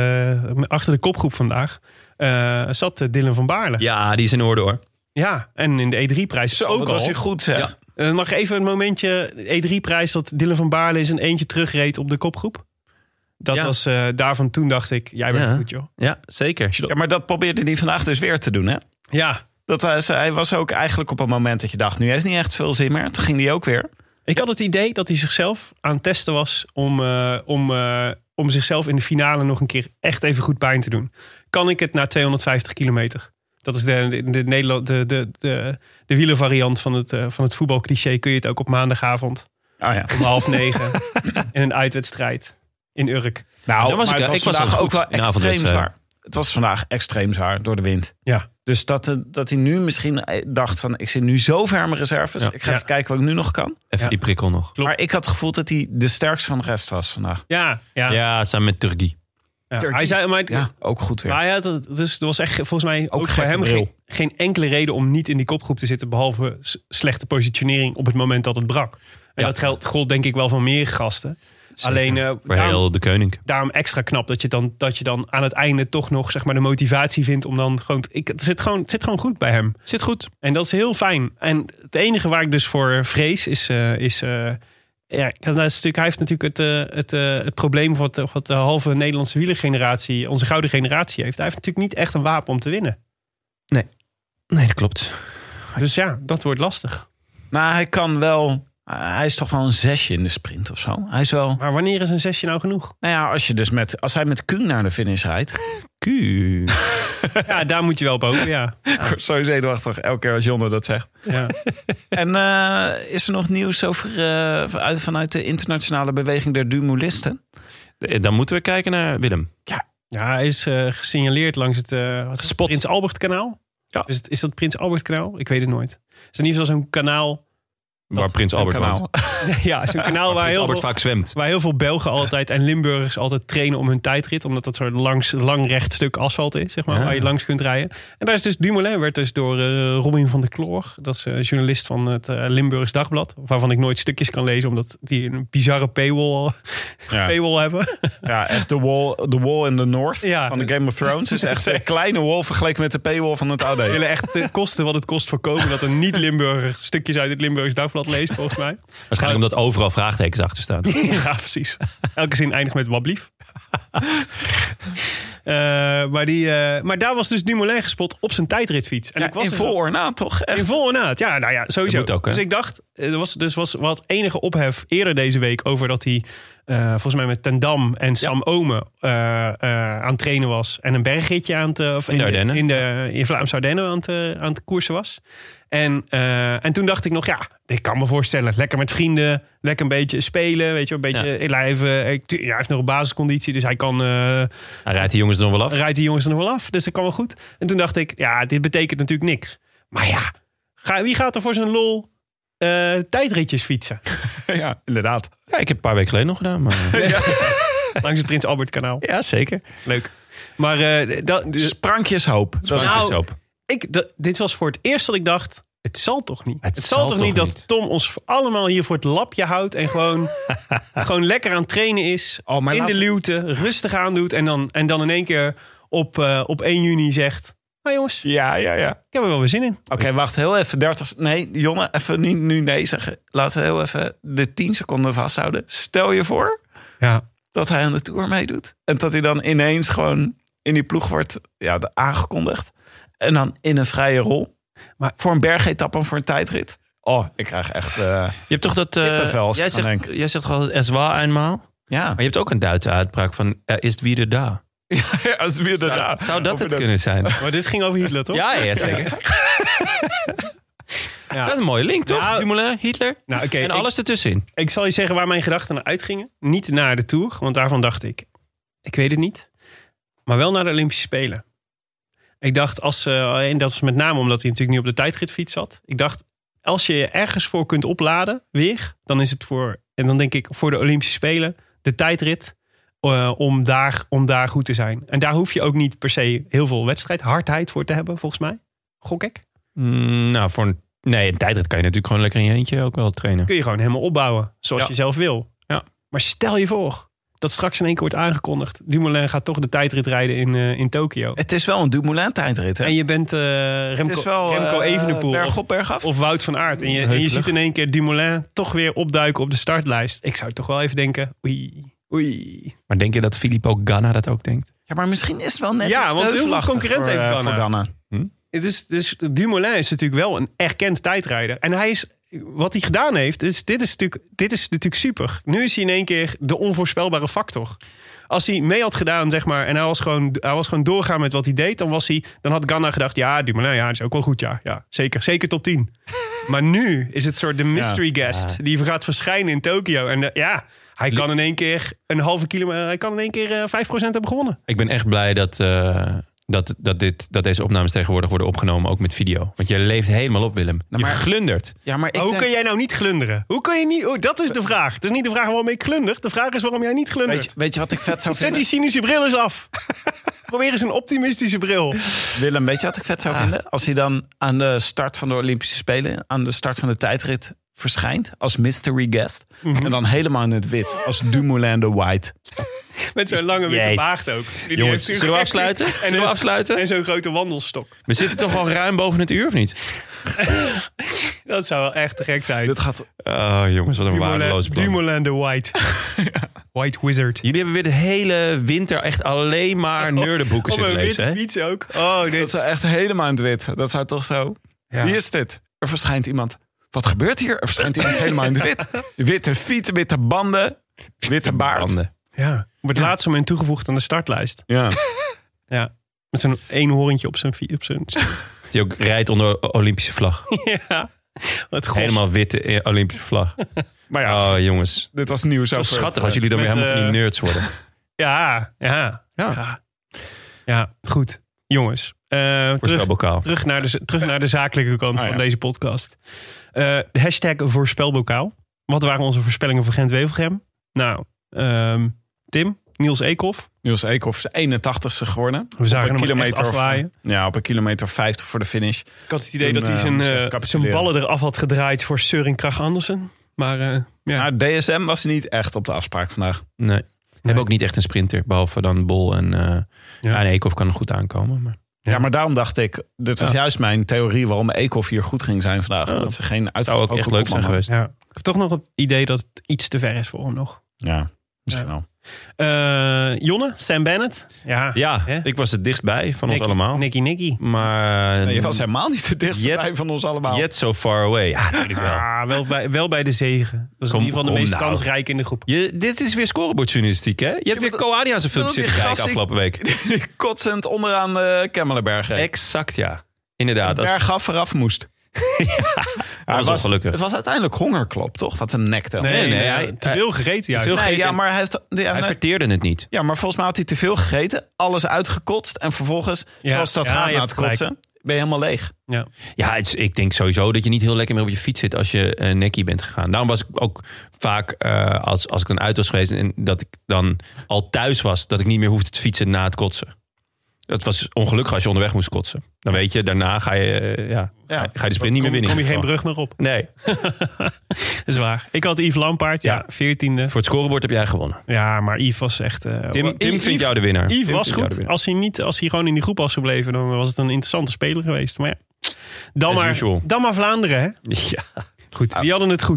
de, achter de kopgroep vandaag... Uh, zat uh, Dylan van Baarle. Ja. Ja, die is in orde hoor. ja, en in de E drie prijs Zo, ook wat al. was je goed zeg. Ja. Uh, mag even een momentje... E drie prijs dat Dylan van Baarle eens een eentje terugreed op de kopgroep. Dat Ja. was... Uh, daarvan toen dacht ik... Jij bent Ja. goed, joh. Ja, zeker. Ja, maar dat probeerde hij vandaag dus weer te doen, hè? Ja. Dat hij, hij was ook eigenlijk op een moment dat je dacht... nu heeft niet echt veel zin meer. Toen ging hij ook weer. Ik had het idee dat hij zichzelf aan het testen was... om, uh, om, uh, om zichzelf in de finale nog een keer echt even goed pijn te doen. Kan ik het na tweehonderdvijftig kilometer? Dat is de, de, de, Nederland, de, de, de, de wielervariant van het, uh, van het voetbalcliché. Kun je het ook op maandagavond Oh ja. om half negen... in een uitwedstrijd in Urk. Nou, Dan was maar ik- het was ik was vandaag wel ook goed wel in de extreem avondwedstrijd. zwaar. Het was vandaag extreem zwaar door de wind. Ja. Dus dat, eh, dat hij nu misschien dacht van... ik zit nu zo ver aan mijn reserves. Ja. Ik ga Ja. even kijken wat ik nu nog kan. Even Ja. die prikkel nog. Klopt. Maar ik had het gevoel dat hij de sterkste van de rest was vandaag. Ja, ja. Ja, samen met Turkije. ja. Turkey. Hij zei, maar het- Ja, ook goed weer. Maar ja, het, dus er was echt volgens mij ook, Ook voor gekke hem bril. geen, geen enkele reden om niet in die kopgroep te zitten. Behalve s- slechte positionering op het moment dat het brak. En Ja. dat geldt, gold denk ik wel van meer gasten. Zeker. Alleen uh, Voor daarom, heel de koning. daarom extra knap dat je, dan, dat je dan aan het einde toch nog zeg maar, de motivatie vindt om dan gewoon... Ik, het, zit gewoon het zit gewoon goed bij hem. Zit goed. En dat is heel fijn. En het enige waar ik dus voor vrees is... Uh, is uh, ja, dat is natuurlijk, hij heeft natuurlijk het, uh, het, uh, het probleem wat, wat de halve Nederlandse wielergeneratie, onze gouden generatie heeft. Hij heeft natuurlijk niet echt een wapen om te winnen. Nee, dat klopt. Dus ja, dat wordt lastig. Nou, hij kan wel... Uh, hij is toch wel een zesje in de sprint of zo. Hij is wel... Maar wanneer is een zesje nou genoeg? Nou ja, als, je dus met, als hij met Koen naar de finish rijdt... Q. Ja, daar moet je wel op hopen, ja. Ik word zo zenuwachtig elke keer als Jonne dat zegt. ja. En uh, is er nog nieuws over uh, vanuit, vanuit de internationale beweging der Dumolisten? Dan moeten we kijken naar Willem. Ja, hij is uh, gesignaleerd langs het, uh, wat is het, Prins Albert kanaal. Ja. Is, het, is dat Prins Albert kanaal? Ik weet het nooit. Het is in ieder geval zo'n kanaal... Waar Prins Albert kanaal. woont. Ja, zo'n kanaal waar Prins heel, Albert veel, vaak zwemt. waar heel veel Belgen altijd en Limburgers altijd trainen om hun tijdrit. Omdat dat zo'n langs, lang recht stuk asfalt is, zeg maar, Ja. waar je langs kunt rijden. En daar is dus Dumoulin, werd dus door uh, Robin van der Kloor. Dat is uh, journalist van het uh, Limburgs Dagblad. Waarvan ik nooit stukjes kan lezen, omdat die een bizarre paywall, Ja, paywall hebben. ja echt de wall, the wall in the north Ja. van de Game of Thrones. is echt een kleine wall vergeleken met de paywall van het oude. Ze willen echt uh, kosten wat het kost voorkomen dat een niet-Limburger stukjes uit het Limburgs Dagblad leest, volgens mij. Waarschijnlijk omdat overal vraagtekens achter staan. Ja, precies. Elke zin eindigt met wat blief. Uh, maar, die, uh, maar daar was dus Dumoulin gespot op zijn tijdritfiets. En Ja, ik was in er- vol ornaat toch? Echt? In vol ornaat, ja, nou ja, sowieso. Dat moet ook, hè? Dus ik dacht, er was, dus was wat enige ophef eerder deze week over dat hij uh, volgens mij met Ten Dam en Sam Omen uh, uh, aan het trainen was. En een bergritje aan het, uh, of In de Ardennen. in, de, in Vlaamse Ardennen aan het, uh, aan het koersen was. En, uh, en toen dacht ik nog, ja, ik kan me voorstellen. Lekker met vrienden, lekker een beetje spelen. Weet je, een beetje Ja. lijven. Ik- ja, hij heeft nog een basisconditie, dus hij kan... Uh, Hij rijdt die jongens er nog wel af. rijdt die jongens er nog wel af. Dus dat kan wel goed. En toen dacht ik, ja, dit betekent natuurlijk niks. Maar ja, ga, wie gaat er voor zijn lol uh, tijdritjes fietsen? Ja, inderdaad. Ja, ik heb een paar weken geleden nog gedaan. Maar... Langs het Prins Albert kanaal. ja, zeker. Leuk. Maar uh, dat, dus, Sprankjes hoop. Dat was- Sprankjes nou, hoop. ik, dat, dit was voor het eerst dat ik dacht, het zal toch niet? Het Het, zal, zal toch toch niet dat niet? Tom ons allemaal hier voor het lapje houdt en gewoon, gewoon lekker aan het trainen is. Oh, maar in laat- de luwte, rustig aandoet. En dan, en dan in één keer op, uh, op één juni zegt, nou jongens, Ja, ja, ja. ik heb er wel weer zin in. Oké, wacht heel even. dertig. Nee, jongen, even niet nu nee zeggen. Laten we heel even de tien seconden vasthouden. Stel je voor Ja. dat hij aan de Tour meedoet. En dat hij dan ineens gewoon in die ploeg wordt ja, aangekondigd. En dan in een vrije rol. Maar voor een bergetappe en voor een tijdrit. Oh, ik krijg echt... Uh, je hebt toch dat... Uh, jij, zegt, jij zegt al es war eenmaal. Ja. Maar je hebt ook een Duitse uitbraak van er is wieder da. Ja, er is wieder zou, da. Zou dat het dat... kunnen zijn? Maar dit ging over Hitler, toch? Ja, ja zeker. Ja. Dat is een mooie link, toch? Nou, Dumoulin, Hitler nou, okay, en alles ik, ertussenin. Ik zal je zeggen waar mijn gedachten naar uitgingen. Niet naar de Tour, want daarvan dacht ik... Ik weet het niet. Maar wel naar de Olympische Spelen. Ik dacht, als, uh, en dat was met name omdat hij natuurlijk niet op de tijdritfiets zat. Ik dacht, als je je ergens voor kunt opladen, weer... dan is het voor, en dan denk ik, voor de Olympische Spelen... de tijdrit, uh, om, daar, om daar goed te zijn. En daar hoef je ook niet per se heel veel wedstrijd, hardheid voor te hebben, volgens mij. Gok ik? Mm, nou, voor een, nee, een tijdrit kan je natuurlijk gewoon lekker in je eentje ook wel trainen. Kun je gewoon helemaal opbouwen, zoals ja. je zelf wil. Ja. Maar stel je voor... dat straks in één keer wordt aangekondigd. Dumoulin gaat toch de tijdrit rijden in, uh, in Tokio. Het is wel een Dumoulin-tijdrit, hè? En je bent uh, Remco, het is wel, Remco uh, Evenepoel berg op, of, berg af. of Wout van Aert. En je, en je ziet in één keer Dumoulin toch weer opduiken op de startlijst. Ik zou toch wel even denken, oei, oei. Maar denk je dat Filippo Ganna dat ook denkt? Ja, maar misschien is het wel net ja, want heel veel concurrent heeft Ganna. Voor Ganna. Hm? Het is, dus Dumoulin is natuurlijk wel een erkend tijdrijder. En hij is... Wat hij gedaan heeft, dit is, dit, is natuurlijk, dit is natuurlijk super. Nu is hij in één keer de onvoorspelbare factor. Als hij mee had gedaan, zeg maar, en hij was gewoon, hij was gewoon doorgaan met wat hij deed, dan was hij, dan had Ganna gedacht, ja, Dumoulin, ja, dat is ook wel goed, ja, ja, zeker, zeker top tien. Maar nu is het soort de mystery ja. guest ja. die gaat verschijnen in Tokio en uh, ja, hij kan in één keer een halve kilometer, hij kan in één keer uh, vijf procent hebben gewonnen. Ik ben echt blij dat. Uh... Dat, dat, dit, dat deze opnames tegenwoordig worden opgenomen, ook met video. Want je leeft helemaal op, Willem. Je nou, glundert. Ja, maar ik hoe denk... kun jij nou niet glunderen? Hoe kun je niet? Oh, dat is de vraag. Het is niet de vraag waarom ik glunder. De vraag is waarom jij niet glundert. Weet je, weet je wat ik vet zou vinden? Zet die cynische bril eens af. Probeer eens een optimistische bril. Willem, weet je wat ik vet zou ah. vinden? Als hij dan aan de start van de Olympische Spelen, aan de start van de tijdrit verschijnt als mystery guest. Mm-hmm. En dan helemaal in het wit. Als Dumoulin de White. Met zo'n lange witte Jeet. baard ook. Die Jongens, die zullen we afsluiten? En, zullen we afsluiten? En zo'n grote wandelstok. We zitten toch al ruim boven het uur, of niet? Dat zou wel echt te gek zijn. Dit gaat... Oh jongens, wat een Dumoulin, waardeloos plan. Dumoulin de White. White Wizard. Jullie hebben weer de hele winter echt alleen maar nerdenboeken zitten lezen. Op een witte fiets ook. Oh, dit dat zou echt helemaal in het wit. Dat zou toch zo... Ja. Wie is dit? Er verschijnt iemand... Wat gebeurt hier? Er verschijnt iemand helemaal in het wit. Witte fiets, witte banden, witte baard. Banden. Ja, op het ja. laatste moment toegevoegd aan de startlijst. Ja. Ja, met zo'n één hoorntje op zijn... Op zijn... Die ook rijdt onder Olympische vlag. Ja. Wat gos. Helemaal witte Olympische vlag. Maar ja, oh jongens. Dit was nieuws zo over... schattig als jullie dan met, weer helemaal uh, van die nerds worden. Ja, ja. Ja, ja. ja goed. Jongens. Uh, terug, terug, naar de, terug naar de zakelijke kant oh, van ja. deze podcast. Uh, de hashtag voorspelbokaal. Wat waren onze voorspellingen voor Gent-Wevelgem? Nou, um, Tim, Niels Eekhoff. Niels Eekhoff is eenentachtigste geworden. We zagen hem kilometer afwaaien. Ja, op een kilometer vijftig voor de finish. Ik had het idee Toen, dat hij zijn, uh, zijn ballen eraf had gedraaid voor Søren Kragh Andersen. Maar uh, ja. Nou, D S M was niet echt op de afspraak vandaag. Nee. We hebben ook niet echt een sprinter. Behalve dan Bol en, uh, ja. en Eekhoff kan er goed aankomen. Maar... Ja. ja, maar daarom dacht ik, dit was ja. juist mijn theorie waarom Eekhoff hier goed ging zijn vandaag. Ja. Dat ze geen uitgesproken zou ook echt leuk zijn geweest. Ja. Ik heb toch nog het idee dat het iets te ver is voor hem nog. Ja, misschien ja. wel. Uh, Jonne, Sam Bennett. Ja, ja ik was het dichtstbij van Nicky, ons allemaal. Nicky Nicky. Maar nee, je was helemaal niet het dichtstbij van ons allemaal. Yet so far away. Ja, natuurlijk wel. Ah, wel, bij, wel bij de zegen. Dat is kom, in ieder geval de meest nou. kansrijke in de groep. Je, dit is weer scorebordjournalistiek, hè? Je hebt ja, weer Koadi aan zijn filmpje zitten kijken afgelopen week. Kotsend onderaan de Kemmelenberg. Hè? Exact, ja. Inderdaad. Berg af eraf moest. ja, dat was ongelukkig. Het was uiteindelijk hongerklop, toch? Wat hem nekte. Nee, nee, nee hij, te veel gegeten. Ja, te veel nee, gegeten. ja maar hij, heeft, ja, hij nee. verteerde het niet. Ja, maar volgens mij had hij te veel gegeten. Alles uitgekotst. En vervolgens, ja. zoals dat ja, gaat na het kotsen, ben je helemaal leeg. Ja, ja het is, ik denk sowieso dat je niet heel lekker meer op je fiets zit als je uh, nekkie bent gegaan. Daarom was ik ook vaak, uh, als, als ik dan uit was geweest en dat ik dan al thuis was, dat ik niet meer hoefde te fietsen na het kotsen. Het was ongelukkig als je onderweg moest kotsen. Dan weet je, daarna ga je, uh, ja, ja. ga je de sprint niet meer winnen. Kom je geen brug meer op. Nee. Dat is waar. Ik had Yves Lampaert, ja, ja, veertiende. Voor het scorebord heb jij gewonnen. Ja, maar Yves was echt... Uh, Tim, Tim vindt jou de winnaar. Yves Tim was goed. Als hij, niet, als hij gewoon in die groep was gebleven, dan was het een interessante speler geweest. Maar ja, dan, maar, dan maar Vlaanderen, hè? Ja. Goed, wie hadden het goed?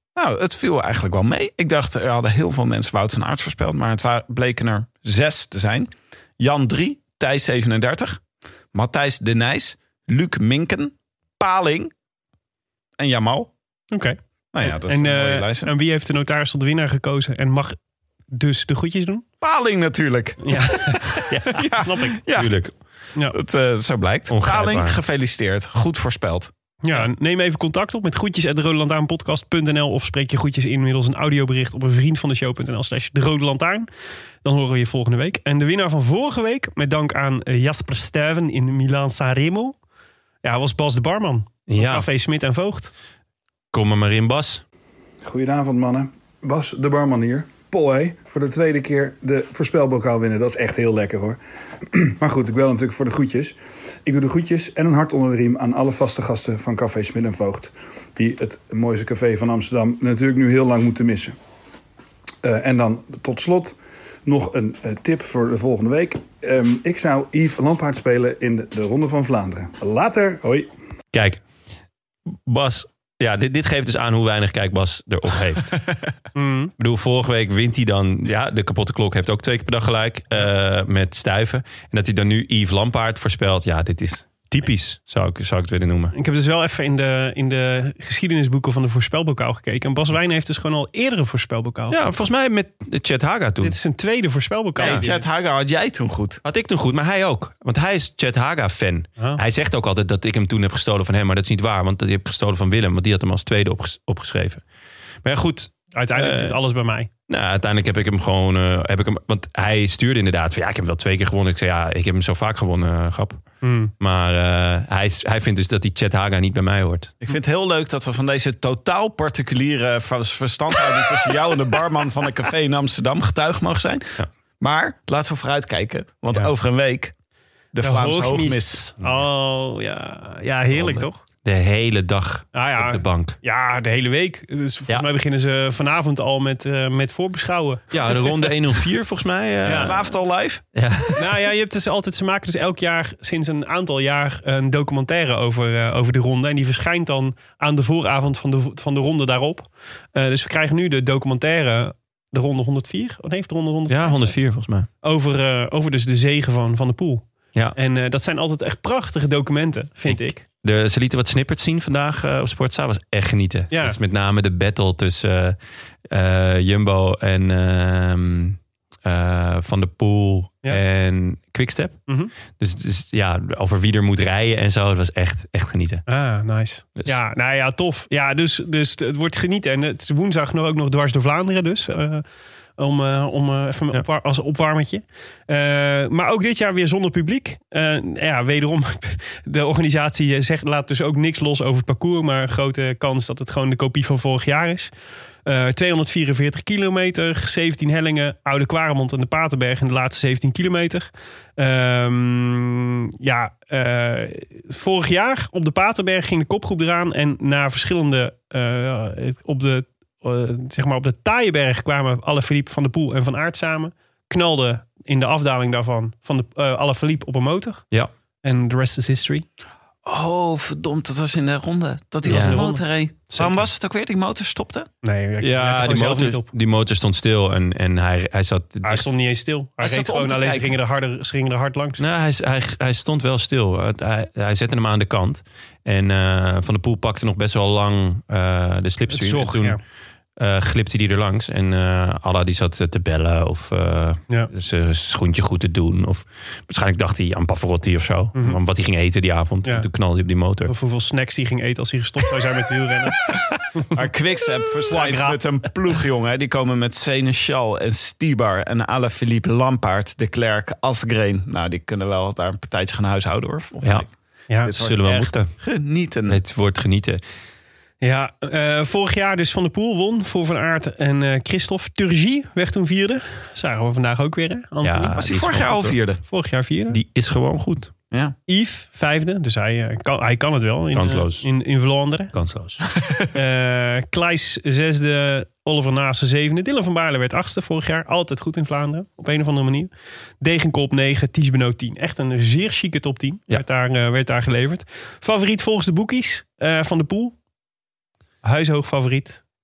Nou, het viel eigenlijk wel mee. Ik dacht, er hadden heel veel mensen Wout van Aert voorspeld. Maar het waren, bleken er zes te zijn. Jan drie, Thijs zevenendertig, Matthijs de Nijs, Luc Minken, Paling en Jamal. Oké. Okay. Nou ja, dat is en, een mooie uh, lijst. En wie heeft de notaris tot winnaar gekozen en mag dus de groetjes doen? Paling natuurlijk. Ja, ja, ja. Snap ik. Ja, tuurlijk. Ja. Het, uh, zo blijkt. Paling, gefeliciteerd. Goed voorspeld. Ja, neem even contact op met groetjes at de rode lantaarnpodcast punt n l of spreek je groetjes in middels een audiobericht op een vriend van de show punt n l slash de rode lantaarn. Dan horen we je volgende week. En de winnaar van vorige week, met dank aan Jasper Stuyven in Milaan Sanremo, ja, was Bas de Barman. Ja. Café Smit en Voogd. Kom er maar in, Bas. Goedenavond, mannen. Bas de Barman hier. Polley, voor de tweede keer de voorspelbokaal winnen. Dat is echt heel lekker, hoor. Maar goed, ik bel natuurlijk voor de groetjes. Ik doe de groetjes en een hart onder de riem aan alle vaste gasten van Café Smit en Voogd, die het mooiste café van Amsterdam natuurlijk nu heel lang moeten missen. Uh, en dan tot slot nog een uh, tip voor de volgende week. Um, ik zou Yves Lampaert spelen in de, de Ronde van Vlaanderen. Later, hoi. Kijk, Bas, ja, dit, dit geeft dus aan hoe weinig kijk Bas erop heeft. mm. Ik bedoel, vorige week wint hij dan, ja, de kapotte klok heeft ook twee keer per dag gelijk uh, met Stuyven. En dat hij dan nu Yves Lampaert voorspelt, ja, dit is typisch, zou ik, zou ik het willen noemen. Ik heb dus wel even in de, in de geschiedenisboeken van de voorspelbokaal gekeken. En Bas Wijnen heeft dus gewoon al eerdere voorspelbokaal. Ja, volgens mij met Chet Haga toen. Dit is een tweede voorspelbokaal. Nee, Chet Haga had jij toen goed. Had ik toen goed, maar hij ook. Want hij is Chet Haga-fan. Oh. Hij zegt ook altijd dat ik hem toen heb gestolen van hem. Maar dat is niet waar, want die heb ik gestolen van Willem. Want die had hem als tweede opges- opgeschreven. Maar ja, goed. Uiteindelijk uh, zit alles bij mij. Nou, uiteindelijk heb ik hem gewoon... Uh, heb ik hem, want hij stuurde inderdaad van... Ja, ik heb hem wel twee keer gewonnen. Ik zei, ja, ik heb hem zo vaak gewonnen, uh, grap. Hmm. Maar uh, hij, hij vindt dus dat die Chet Haga niet bij mij hoort. Ik vind het heel leuk dat we van deze totaal particuliere verstandhouding tussen jou en de barman van een café in Amsterdam getuige mogen zijn. Ja. Maar laten we vooruitkijken. Want ja. over een week de, de Vlaamse hoogmis. Oh, ja. Ja, heerlijk oh, toch? De hele dag ah, ja. op de bank. Ja, de hele week. Dus volgens ja. mij beginnen ze vanavond al met, uh, met voorbeschouwen. Ja, de ronde honderdvier volgens mij. Uh, ja. Vanavond al live. Ja. Nou ja, je hebt dus altijd, ze maken dus elk jaar, sinds een aantal jaar, een documentaire over, uh, over de ronde. En die verschijnt dan aan de vooravond van de, van de ronde daarop. Uh, dus we krijgen nu de documentaire, de ronde honderdvier. Of nee, de ronde honderdvier. Ja, honderdvier volgens mij. Over, uh, over dus de zege van, van de Poel. Ja. En uh, dat zijn altijd echt prachtige documenten, vind ik. De, ze lieten wat snippets zien vandaag uh, op Sportza. Was echt genieten. Ja. Dat is met name de battle tussen uh, uh, Jumbo en uh, uh, Van der Poel ja. en Quickstep. Mm-hmm. Dus, dus ja, over wie er moet rijden en zo. Dat was echt, echt genieten. Ah, nice. Dus. Ja, nou ja, tof. Ja, dus, dus het wordt genieten. En het is woensdag nog ook nog dwars door Vlaanderen dus. Uh, Om, uh, om uh, even ja. opwar- als opwarmertje. Uh, maar ook dit jaar weer zonder publiek. Uh, ja, wederom, de organisatie zegt, laat dus ook niks los over het parcours. Maar grote kans dat het gewoon de kopie van vorig jaar is. Uh, tweehonderdvierenveertig kilometer, zeventien hellingen. Oude Kwaremond en de Paterberg in de laatste zeventien kilometer. Um, ja, uh, vorig jaar op de Paterberg ging de kopgroep eraan. En na verschillende uh, op de Uh, zeg maar op de Taaienberg kwamen Alaphilippe, Van der Poel en Van Aert samen. Knalden in de afdaling daarvan van de uh, Alaphilippe op een motor. Ja. En the rest is history. Oh, verdomd, dat was in de ronde. Dat hij ja. was een motor reed. Waarom was het ook weer? Die motor stopte? Nee, ik ja, die motor, niet op. die motor stond stil en, en hij, hij zat... Hij stond niet eens stil. Hij, hij reed gewoon, alleen ze gingen, er harder, ze gingen er hard langs. Nou, hij, hij, hij stond wel stil. Hij, hij zette hem aan de kant. En uh, Van der Poel pakte nog best wel lang uh, de slipstream. En toen ja. uh, glipte hij er langs. En uh, Alla die zat te bellen of uh, ja. zijn schoentje goed te doen. Of waarschijnlijk dacht hij aan Pavarotti of zo. Mm-hmm. Wat hij ging eten die avond. Ja. Toen knalde hij op die motor. Of hoeveel snacks hij ging eten als hij gestopt zou zijn met wielrennen. Maar Quickstep verschijnt met een ploeg, jongen. Die komen met Seneschal en Stibar en Alaphilippe, Lampaert, de Klerk, Asgreen. Nou, die kunnen wel daar een partijtje gaan huishouden, hoor. Ja, ja dat zullen we moeten. Genieten. Het wordt genieten. Ja, uh, vorig jaar dus Van der Poel won voor Van Aert en uh, Christophe. Turgie werd toen vierde. Zagen we vandaag ook weer, hè, Anthony? Ja, was hij vorig jaar al vierde? Vorig jaar vierde. Die is gewoon goed. Ja. Yves, vijfde. Dus hij, uh, kan, hij kan het wel. In, Kansloos. Uh, in, in Vlaanderen. Kansloos. uh, Kleis zesde. Oliver Naassen zevende. Dylan van Baarle werd achtste vorig jaar. Altijd goed in Vlaanderen. Op een of andere manier. Degenkolb negen. Thies Benoot tien. Echt een zeer chique top tien. Ja. Werd, daar, uh, werd daar geleverd. Favoriet volgens de boekies. Uh, Van der Poel. Huishoog favoriet.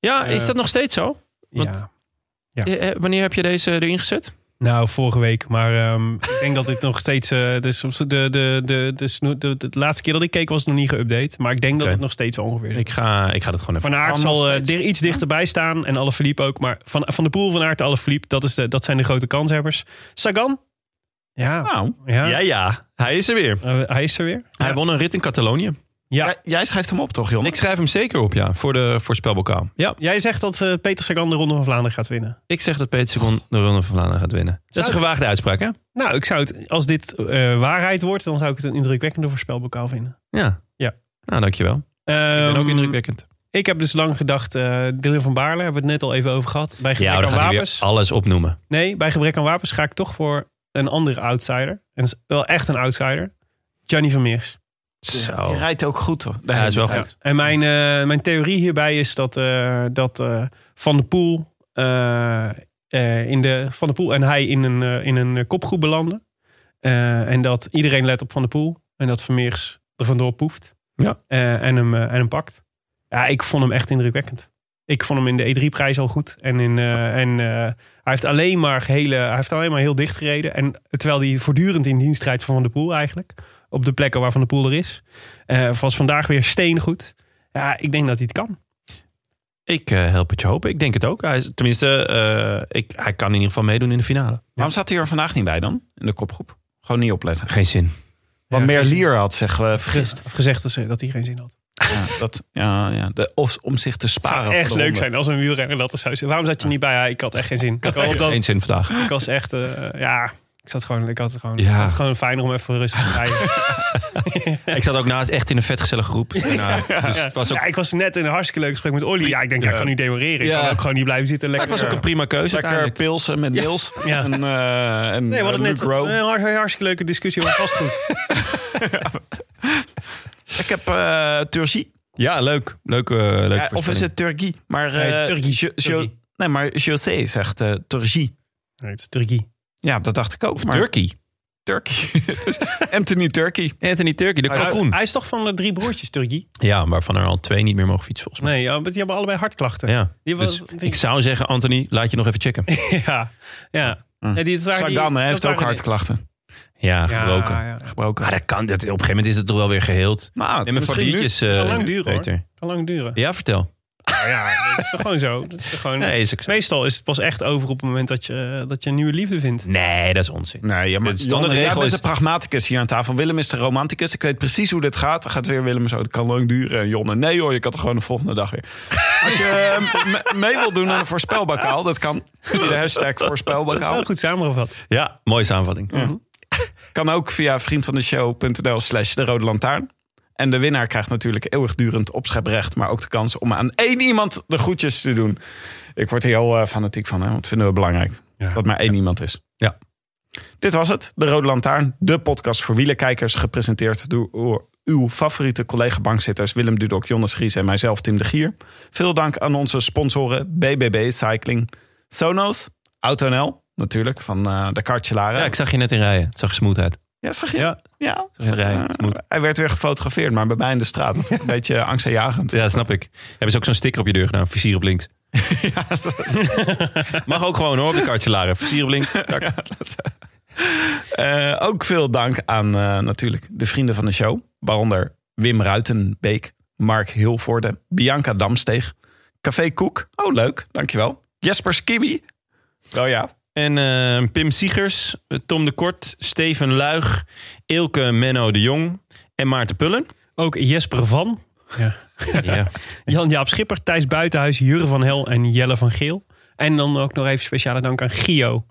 Ja, is Uh, dat nog steeds zo? Want, ja. ja. eh, wanneer heb je deze erin gezet? Nou, vorige week. Maar um, ik denk dat dit nog steeds... Uh, dus de, de, de, de, de, de, de laatste keer dat ik keek was het nog niet geüpdate. Maar ik denk okay. dat het nog steeds wel ongeveer is. Ik ga, ik ga dat gewoon even... Van Aert zal uh, er iets dichterbij staan. En Alaphilippe ook. Maar van, van de Poel, Van Aert, Alaphilippe. Dat, is de, dat zijn de grote kanshebbers. Sagan? Ja. Nou, ja. ja, ja. Hij is er weer. Uh, hij is er weer. Hij ja. won een rit in Catalonië. Ja. Jij, jij schrijft hem op, toch, Jon? Ik schrijf hem zeker op, ja. Voor de voorspelbokaal. Ja. Jij zegt dat uh, Peter Sagan de Ronde van Vlaanderen gaat winnen. Ik zeg dat Peter Sagan de Ronde van Vlaanderen gaat winnen. Dat zou is een gewaagde het... uitspraak, hè? Nou, ik zou het, als dit uh, waarheid wordt, dan zou ik het een indrukwekkende voorspelbokaal vinden. Ja. Ja. Nou, dankjewel. Um, ik ben ook indrukwekkend. Ik heb dus lang gedacht, uh, Dylan van Baarle, hebben we het net al even over gehad. Bij gebrek ja, dan aan gaat wapens. Hij weer alles opnoemen. Nee, bij gebrek aan wapens ga ik toch voor een andere outsider. En dat is wel echt een outsider. Gianni Vermeers. Zo. Die rijdt ook goed, hoor. Ja, is wel goed. Ja. En mijn, uh, mijn theorie hierbij is dat, uh, dat uh, Van der Poel, uh, uh, in de, Van der Poel en hij in een, uh, in een kopgroep belanden. Uh, en dat iedereen let op Van der Poel. En dat Vermeers er vandoor poeft. Ja. Uh, en, hem, uh, en hem pakt. Ja, ik vond hem echt indrukwekkend. Ik vond hem in de E drie prijs al goed. En, in, uh, en uh, hij heeft alleen maar hele, hij heeft alleen maar heel dicht gereden. En terwijl hij voortdurend in dienst rijdt van Van der Poel eigenlijk. Op de plekken waar Van der Poel er is. Uh, was vandaag weer steengoed. Ja, ik denk dat hij het kan. Ik uh, help het je hopen. Ik denk het ook. Hij is, tenminste, uh, ik, hij kan in ieder geval meedoen in de finale. Waarom zat hij er vandaag niet bij dan? In de kopgroep? Gewoon niet opletten. Geen zin. Wat ja, Merlier had zich uh, vergist. Of gezegd dat, ze, dat hij geen zin had. Ja, dat, ja, ja. De, of, om zich te sparen. Het zou echt leuk zijn als een wielrenner dat er zou zijn. Waarom zat je niet bij? Ja, ik had echt geen zin. Ik had echt geen zin vandaag. Ik was echt, uh, ja... Ik zat gewoon, ik had het gewoon, ja. ik vond het gewoon fijner om even rustig te rijden. Ik zat ook naast echt in een vetgezellige groep. Nou, dus het was ook... Ja, ik was net in een hartstikke leuk gesprek met Olly. Ja, ik denk, ja, ik kan niet demoreren. Ik ja. kan ook gewoon niet blijven zitten. Lekker. Maar het was ook een prima keuze. Lekker pilsen met Niels. Ja. Ja. En, uh, en nee, we hadden net Rowe. een hartstikke leuke discussie over vastgoed. Ik heb uh, Turgie. Ja, leuk. Leuk, uh, leuk ja, of is het Turgie? Maar, uh, nee, het is Turgie. Jo- Jo- nee, maar José zegt uh, Turgie. Nee, het is Turgie. Ja, dat dacht ik ook. Of maar... Turkey. Turkey. Dus Anthony Turkey. Anthony Turkey, de kalkoen. Hij is toch van de drie broertjes Turkey? Ja, waarvan er al twee niet meer mogen fietsen volgens mij. Nee, ja, maar die hebben allebei hartklachten. Ja. Die dus was, die... ik zou zeggen, Anthony, laat je nog even checken. ja, ja. Hm. ja die, Sagan die, heeft ook hartklachten. Ja, gebroken. Ja, ja. gebroken. Maar dat kan, dat, op een gegeven moment is het toch wel weer geheeld. Nou, neem een paar biertjes. Het uh, kan lang duren, Peter. hoor. kan lang duren. Ja, vertel. Nou ja, dat is toch gewoon zo. Dat is toch gewoon... Nee, is ook zo. Meestal is het pas echt over op het moment dat je, dat je een nieuwe liefde vindt. Nee, dat is onzin. Nee, ja, maar de standaardregel Jonne, is... de pragmaticus hier aan tafel. Willem is de romanticus. Ik weet precies hoe dit gaat. Dan gaat weer Willem zo, dat kan lang duren. En Jonne, nee hoor, je kan er gewoon de volgende dag weer. Als je uh, mee wilt doen aan een voorspelbokaal, dat kan. Via de hashtag voorspelbokaal. Dat is wel goed samengevat. Ja, mooie samenvatting. Ja. Mm-hmm. Kan ook via vriendvandeshow.nl slash de rode lantaarn. En de winnaar krijgt natuurlijk eeuwigdurend opscheprecht. Maar ook de kans om aan één iemand de groetjes te doen. Ik word er heel uh, fanatiek van. Hè? Want dat vinden we belangrijk. Ja. Dat maar één ja. iemand is. Ja. Dit was het. De Rode Lantaarn. De podcast voor wielerkijkers. Gepresenteerd door uw favoriete collega-bankzitters. Willem Dudok, Jonne Schries en mijzelf Tim de Gier. Veel dank aan onze sponsoren. B B B Cycling. Sonos. AutoNL. Natuurlijk. Van uh, de Kartjelaren. Ja, ik zag je net in rijden. Het zag er smooth uit. Ja, zag je? Ja. Ja. Zag je in rijden. Uh, hij werd weer gefotografeerd, maar bij mij in de straat. Dat is een beetje angstaanjagend. Ja, snap ik. Hebben ze ook zo'n sticker op je deur gedaan? Vizier op links. Ja, mag ook gewoon hoor, op de Kartjelaren. Vizier op links. Ja, uh, ook veel dank aan uh, natuurlijk de vrienden van de show. Waaronder Wim Ruitenbeek, Mark Hilvoorde, Bianca Damsteeg, Café Koek. Oh, leuk. Dankjewel. Jesper Skibby. Oh ja. En uh, Pim Siegers, Tom de Kort, Steven Luig, Ilke Menno de Jong en Maarten Pullen. Ook Jesper van. Ja. Ja. Jan-Jaap Schipper, Thijs Buitenhuis, Jurre van Hel en Jelle van Geel. En dan ook nog even speciale dank aan Gio.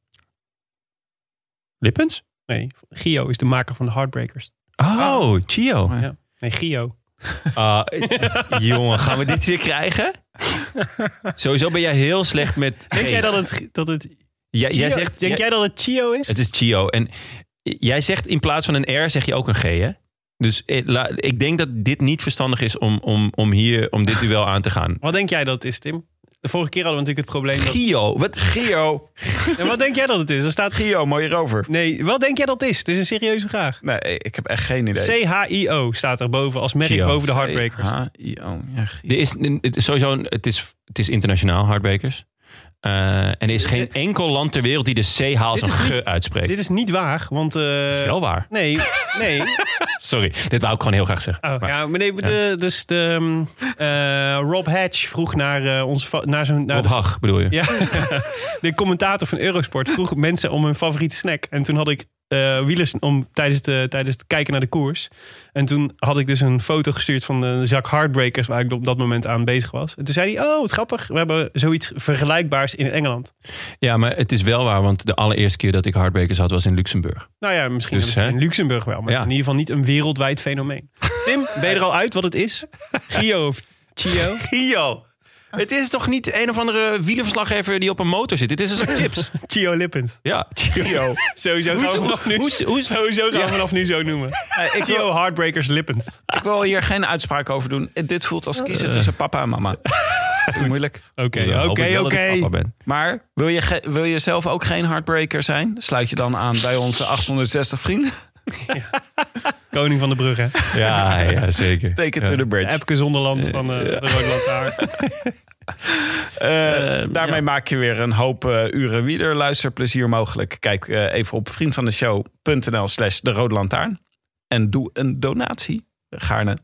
Lippens? Nee, Gio is de maker van de Heartbreakers. Oh, Gio. Ja. Nee, Gio. Uh, jongen, gaan we dit weer krijgen? Sowieso ben jij heel slecht met Denk jij dat het... Dat het ja, jij zegt, denk jij dat het Gio is? Het is Gio. En jij zegt in plaats van een R zeg je ook een G, hè? Dus ik denk dat dit niet verstandig is om, om, om, hier, om dit duel aan te gaan. Wat denk jij dat het is, Tim? De vorige keer hadden we natuurlijk het probleem dat... Gio, wat Gio? En wat denk jij dat het is? Er staat Gio, mooie rover. Nee, wat denk jij dat het is? Het is een serieuze vraag. Nee, ik heb echt geen idee. C H I O staat er boven als merk Gio. boven de Heartbreakers. C H I O, ja, Gio. Er is, het is sowieso een, het, is, het is internationaal, Heartbreakers. Uh, en er is geen enkel land ter wereld die de C H als Dit een is G niet- uitspreekt. Dit is niet waar, want... Uh, Dat is wel waar. Nee, nee. Sorry, dit wou ik gewoon heel graag zeggen. Oh, Maar- ja, maar nee, de, dus de, um, uh, Rob Hatch vroeg naar uh, onze... fa- Naar zijn, naar Rob de- Hag bedoel je? Ja, de commentator van Eurosport vroeg mensen om hun favoriete snack. En toen had ik uh, wielers om, tijdens, de, tijdens het kijken naar de koers. En toen had ik dus een foto gestuurd van de zak Heartbreakers waar ik op dat moment aan bezig was. En toen zei hij, oh wat grappig, we hebben zoiets vergelijkbaars in Engeland. Ja, maar het is wel waar, want de allereerste keer dat ik Heartbreakers had was in Luxemburg. Nou ja, misschien Dus, hebben ze het hè? in Luxemburg wel, maar Ja. het is in ieder geval niet een wereldwijd fenomeen. Tim, ben je er al uit wat het is? Gio of Chio? Gio! Het is toch niet een of andere wielerverslaggever die op een motor zit? Dit is een zak chips. Chio Lippens. Ja, Gio. Sowieso gaan we Hoe- vanaf nu, hoe- hoe- sowieso gaan we Ja. vanaf nu zo noemen. ik Chio wil- Heartbreakers Lippens. Ik wil hier geen uitspraak over doen. Dit voelt als kiezen tussen papa en mama. Moeilijk. Oké, Dan hoop ik oké, wel dat ik oké. papa ben. Maar wil je, ge- wil je zelf ook geen heartbreaker zijn? Sluit je dan aan bij onze achthonderdzestig vrienden. Koning van de brug, hè? Ja, ja, zeker. Take it Ja. to the bridge. Epke Zonderland van uh, de Rode Lantaarn. Uh, daarmee ja. maak je weer een hoop uh, uren wielerluisterplezier mogelijk. Kijk uh, even op vriendvandeshow.nl slash de Rode Lantaarn. En doe een donatie. Gaarne.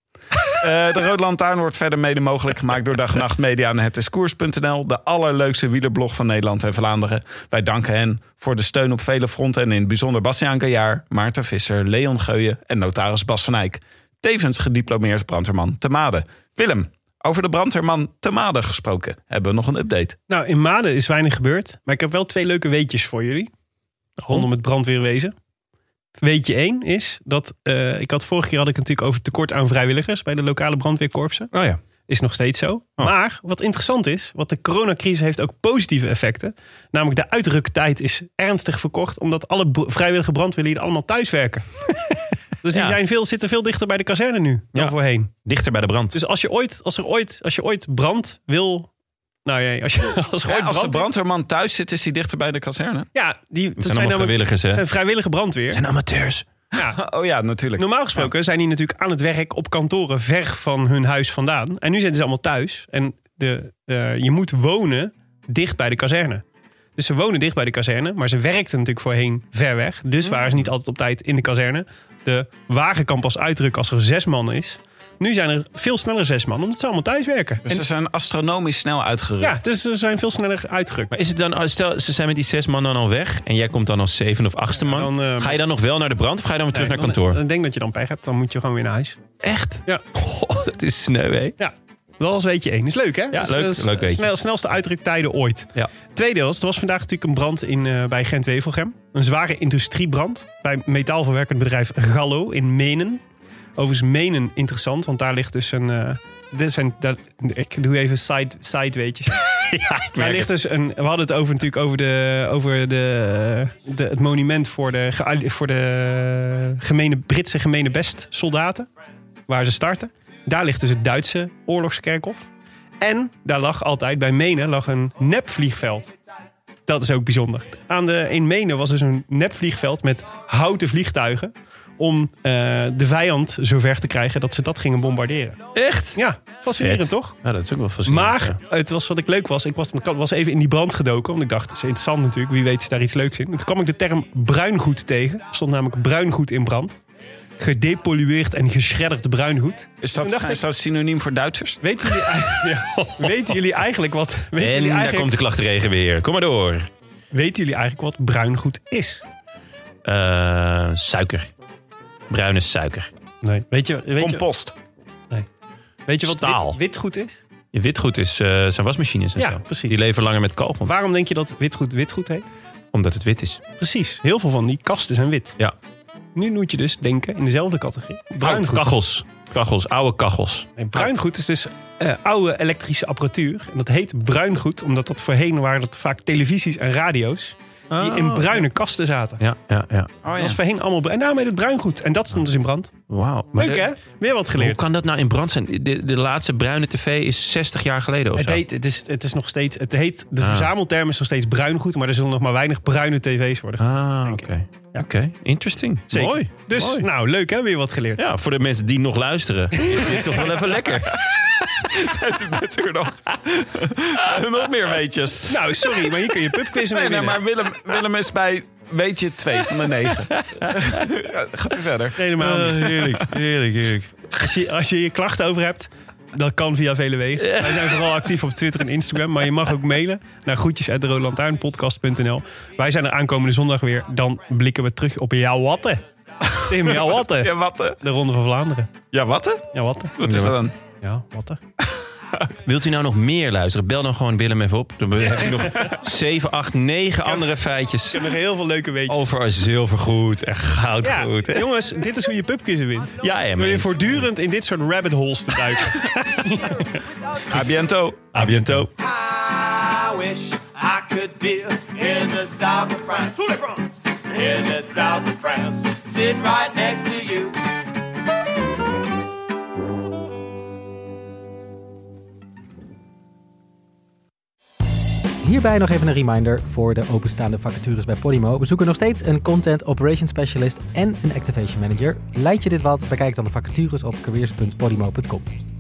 Uh, de Rode Lantaarn wordt verder mede mogelijk gemaakt door Dag en Nacht Media en het is koers punt n l. De allerleukste wielerblog van Nederland en Vlaanderen. Wij danken hen voor de steun op vele fronten. En in het bijzonder Bastiaan Gaillard, Maarten Visser, Leon Geuyen en notaris Bas van Eyck. Tevens gediplomeerd brandweerman te Maden. Willem, over de brandweerman te Maden gesproken. Hebben we nog een update? Nou, in Maden is weinig gebeurd. Maar ik heb wel twee leuke weetjes voor jullie. Rondom het brandweerwezen. Weetje één is dat... Uh, ik had vorige keer had ik het natuurlijk over tekort aan vrijwilligers bij de lokale brandweerkorpsen. Oh ja. Is nog steeds zo. Oh. Maar wat interessant is, wat de coronacrisis heeft ook positieve effecten. Namelijk de uitruktijd is ernstig verkort, omdat alle b- vrijwillige brandweerlieden allemaal thuiswerken. Dus die Ja. zijn veel, zitten veel dichter bij de kazerne nu dan Ja. voorheen. Dichter bij de brand. Dus als je ooit, als er ooit, als je ooit brand wil... Nou ja, als, je, als er Ja, ooit als de brand... brandweerman thuis zit, is hij dichter bij de kazerne. Ja, die, dat Het zijn allemaal namelijk- vrijwilligers, hè? het zijn vrijwillige brandweer. Het zijn amateurs. Ja. Oh ja, natuurlijk. Normaal gesproken zijn die natuurlijk aan het werk op kantoren ver van hun huis vandaan. En nu zitten ze allemaal thuis. En de, uh, je moet wonen dicht bij de kazerne. Dus ze wonen dicht bij de kazerne, maar ze werkten natuurlijk voorheen ver weg. Dus waren ze niet altijd op tijd in de kazerne. De wagen kan pas uitdrukken als er zes man is. Nu zijn er veel sneller zes man, omdat ze allemaal thuis werken. Dus En, ze zijn astronomisch snel uitgerukt. ja, dus ze zijn veel sneller uitgerukt. Maar is het dan, stel ze zijn met die zes man dan al weg en jij komt dan als zeven of achtste man. dan, uh, ga je dan nog wel naar de brand of ga je dan weer terug Nee, naar kantoor? Dan, ik denk dat je dan pech hebt, dan moet je gewoon weer naar huis. Echt? Ja. Goh, dat is sneu, hè? Ja, wel als weetje één. Is leuk, hè? Ja, Dus, leuk, dat is leuk weetje. Snel, snelste uitruktijden ooit. Ja. Tweede was, er was vandaag natuurlijk een brand in, uh, bij Gent-Wevelgem. Een zware industriebrand bij metaalverwerkend bedrijf Gallo in Menen. Overigens Menen interessant, want daar ligt dus een... Uh, dit zijn, dat, ik doe even side, side weetjes. Ja, ik Daar ligt dus een, we hadden het over natuurlijk over, de, over de, de, het monument voor de, gealli- voor de gemene, Britse gemene best soldaten. Waar ze starten. Daar ligt dus het Duitse oorlogskerkhof. En daar lag altijd, bij Menen, lag een nepvliegveld. Dat is ook bijzonder. Aan de, in Menen was dus een nepvliegveld met houten vliegtuigen. Om uh, de vijand zover te krijgen dat ze dat gingen bombarderen. Echt? Ja, fascinerend Vet. toch? Ja, dat is ook wel fascinerend. Maar het was wat ik leuk was. Ik was, ik was even in die brand gedoken. Want ik dacht, dat is interessant natuurlijk. Wie weet is daar iets leuks in. En toen kwam ik de term bruingoed tegen. Er stond namelijk bruingoed in brand. Gedepollueerd en geschredderd bruingoed. Is Toen dat, dacht is ik, dat synoniem voor Duitsers? weten jullie, ja, weten jullie eigenlijk wat... Weten En jullie daar eigenlijk, komt de klachtenregen weer. Kom maar door. weten jullie eigenlijk wat bruingoed is? Uh, suiker. Bruine suiker. Nee. Weet je, weet je, Compost. weet je wat Staal. wit, witgoed is? Je witgoed is, uh, zijn wasmachines en Ja, zo. precies. Die leven langer met kogel. Waarom denk je dat witgoed witgoed heet? Omdat het wit is. Precies. Heel veel van die kasten zijn wit. Ja. Nu moet je dus denken in dezelfde categorie. Oud, Bruingoed. kachels. Kachels, oude kachels. Nee, bruingoed is dus uh, oude elektrische apparatuur. En dat heet bruingoed, omdat dat voorheen waren dat vaak televisies en radio's. Die in bruine kasten zaten. Ja, ja, ja. Oh, Dat ja. was voorheen allemaal bruin. En daarom heet het bruingoed. En dat stond dus in brand. Wauw. Leuk hè? Weer wat geleerd. Hoe kan dat nou in brand zijn? De, de laatste bruine tv is zestig jaar geleden of Het zo. heet, het is, het is nog steeds, het heet, de Ah. verzamelterm is nog steeds bruingoed, maar er zullen nog maar weinig bruine tv's worden. Ah, oké. Okay. Ja. Oké, okay. Interesting. Zeker. Mooi. Dus, Mooi. nou, leuk hè? Weer wat geleerd. Ja, voor de mensen die nog luisteren, is dit toch wel even lekker. Bent u nog? Nog meer weetjes. Nou, sorry, maar hier kun je pubquizzen mee Nee, nee, winnen. maar Willem, Willem is bij weetje twee van de negen. Ja, gaat u verder. Helemaal niet. Uh, heerlijk, heerlijk, heerlijk. Als je, als je hier klachten over hebt, dat kan via vele wegen. Wij zijn vooral actief op Twitter en Instagram. Maar je mag ook mailen naar groetjes at roodlantaarnpodcast punt n l. Wij zijn er aankomende zondag weer. Dan blikken we terug op jouw watten. Tim, jouw watten. Ja, watten. De Ronde van Vlaanderen. Ja, watten? Ja, watten. Wat is dat dan? Ja, watten. Wilt u nou nog meer luisteren? Bel dan gewoon Willem even op. Dan heb je nog zeven, acht, negen andere feitjes. Ik heb nog heel veel leuke weetjes. Over zilvergoed en goudgoed. Ja, jongens, dit is hoe je pubquizzen wint. Ja, ja, Wil je voortdurend in dit soort rabbit holes te duiken. A biento. A biento. I wish I could be in the south of France. In the south of France. Sitting right next to you. Hierbij nog even een reminder voor de openstaande vacatures bij Podimo. We zoeken nog steeds een Content Operations Specialist en een Activation Manager. Lijkt je dit wat? Bekijk dan de vacatures op careers punt podimo punt com.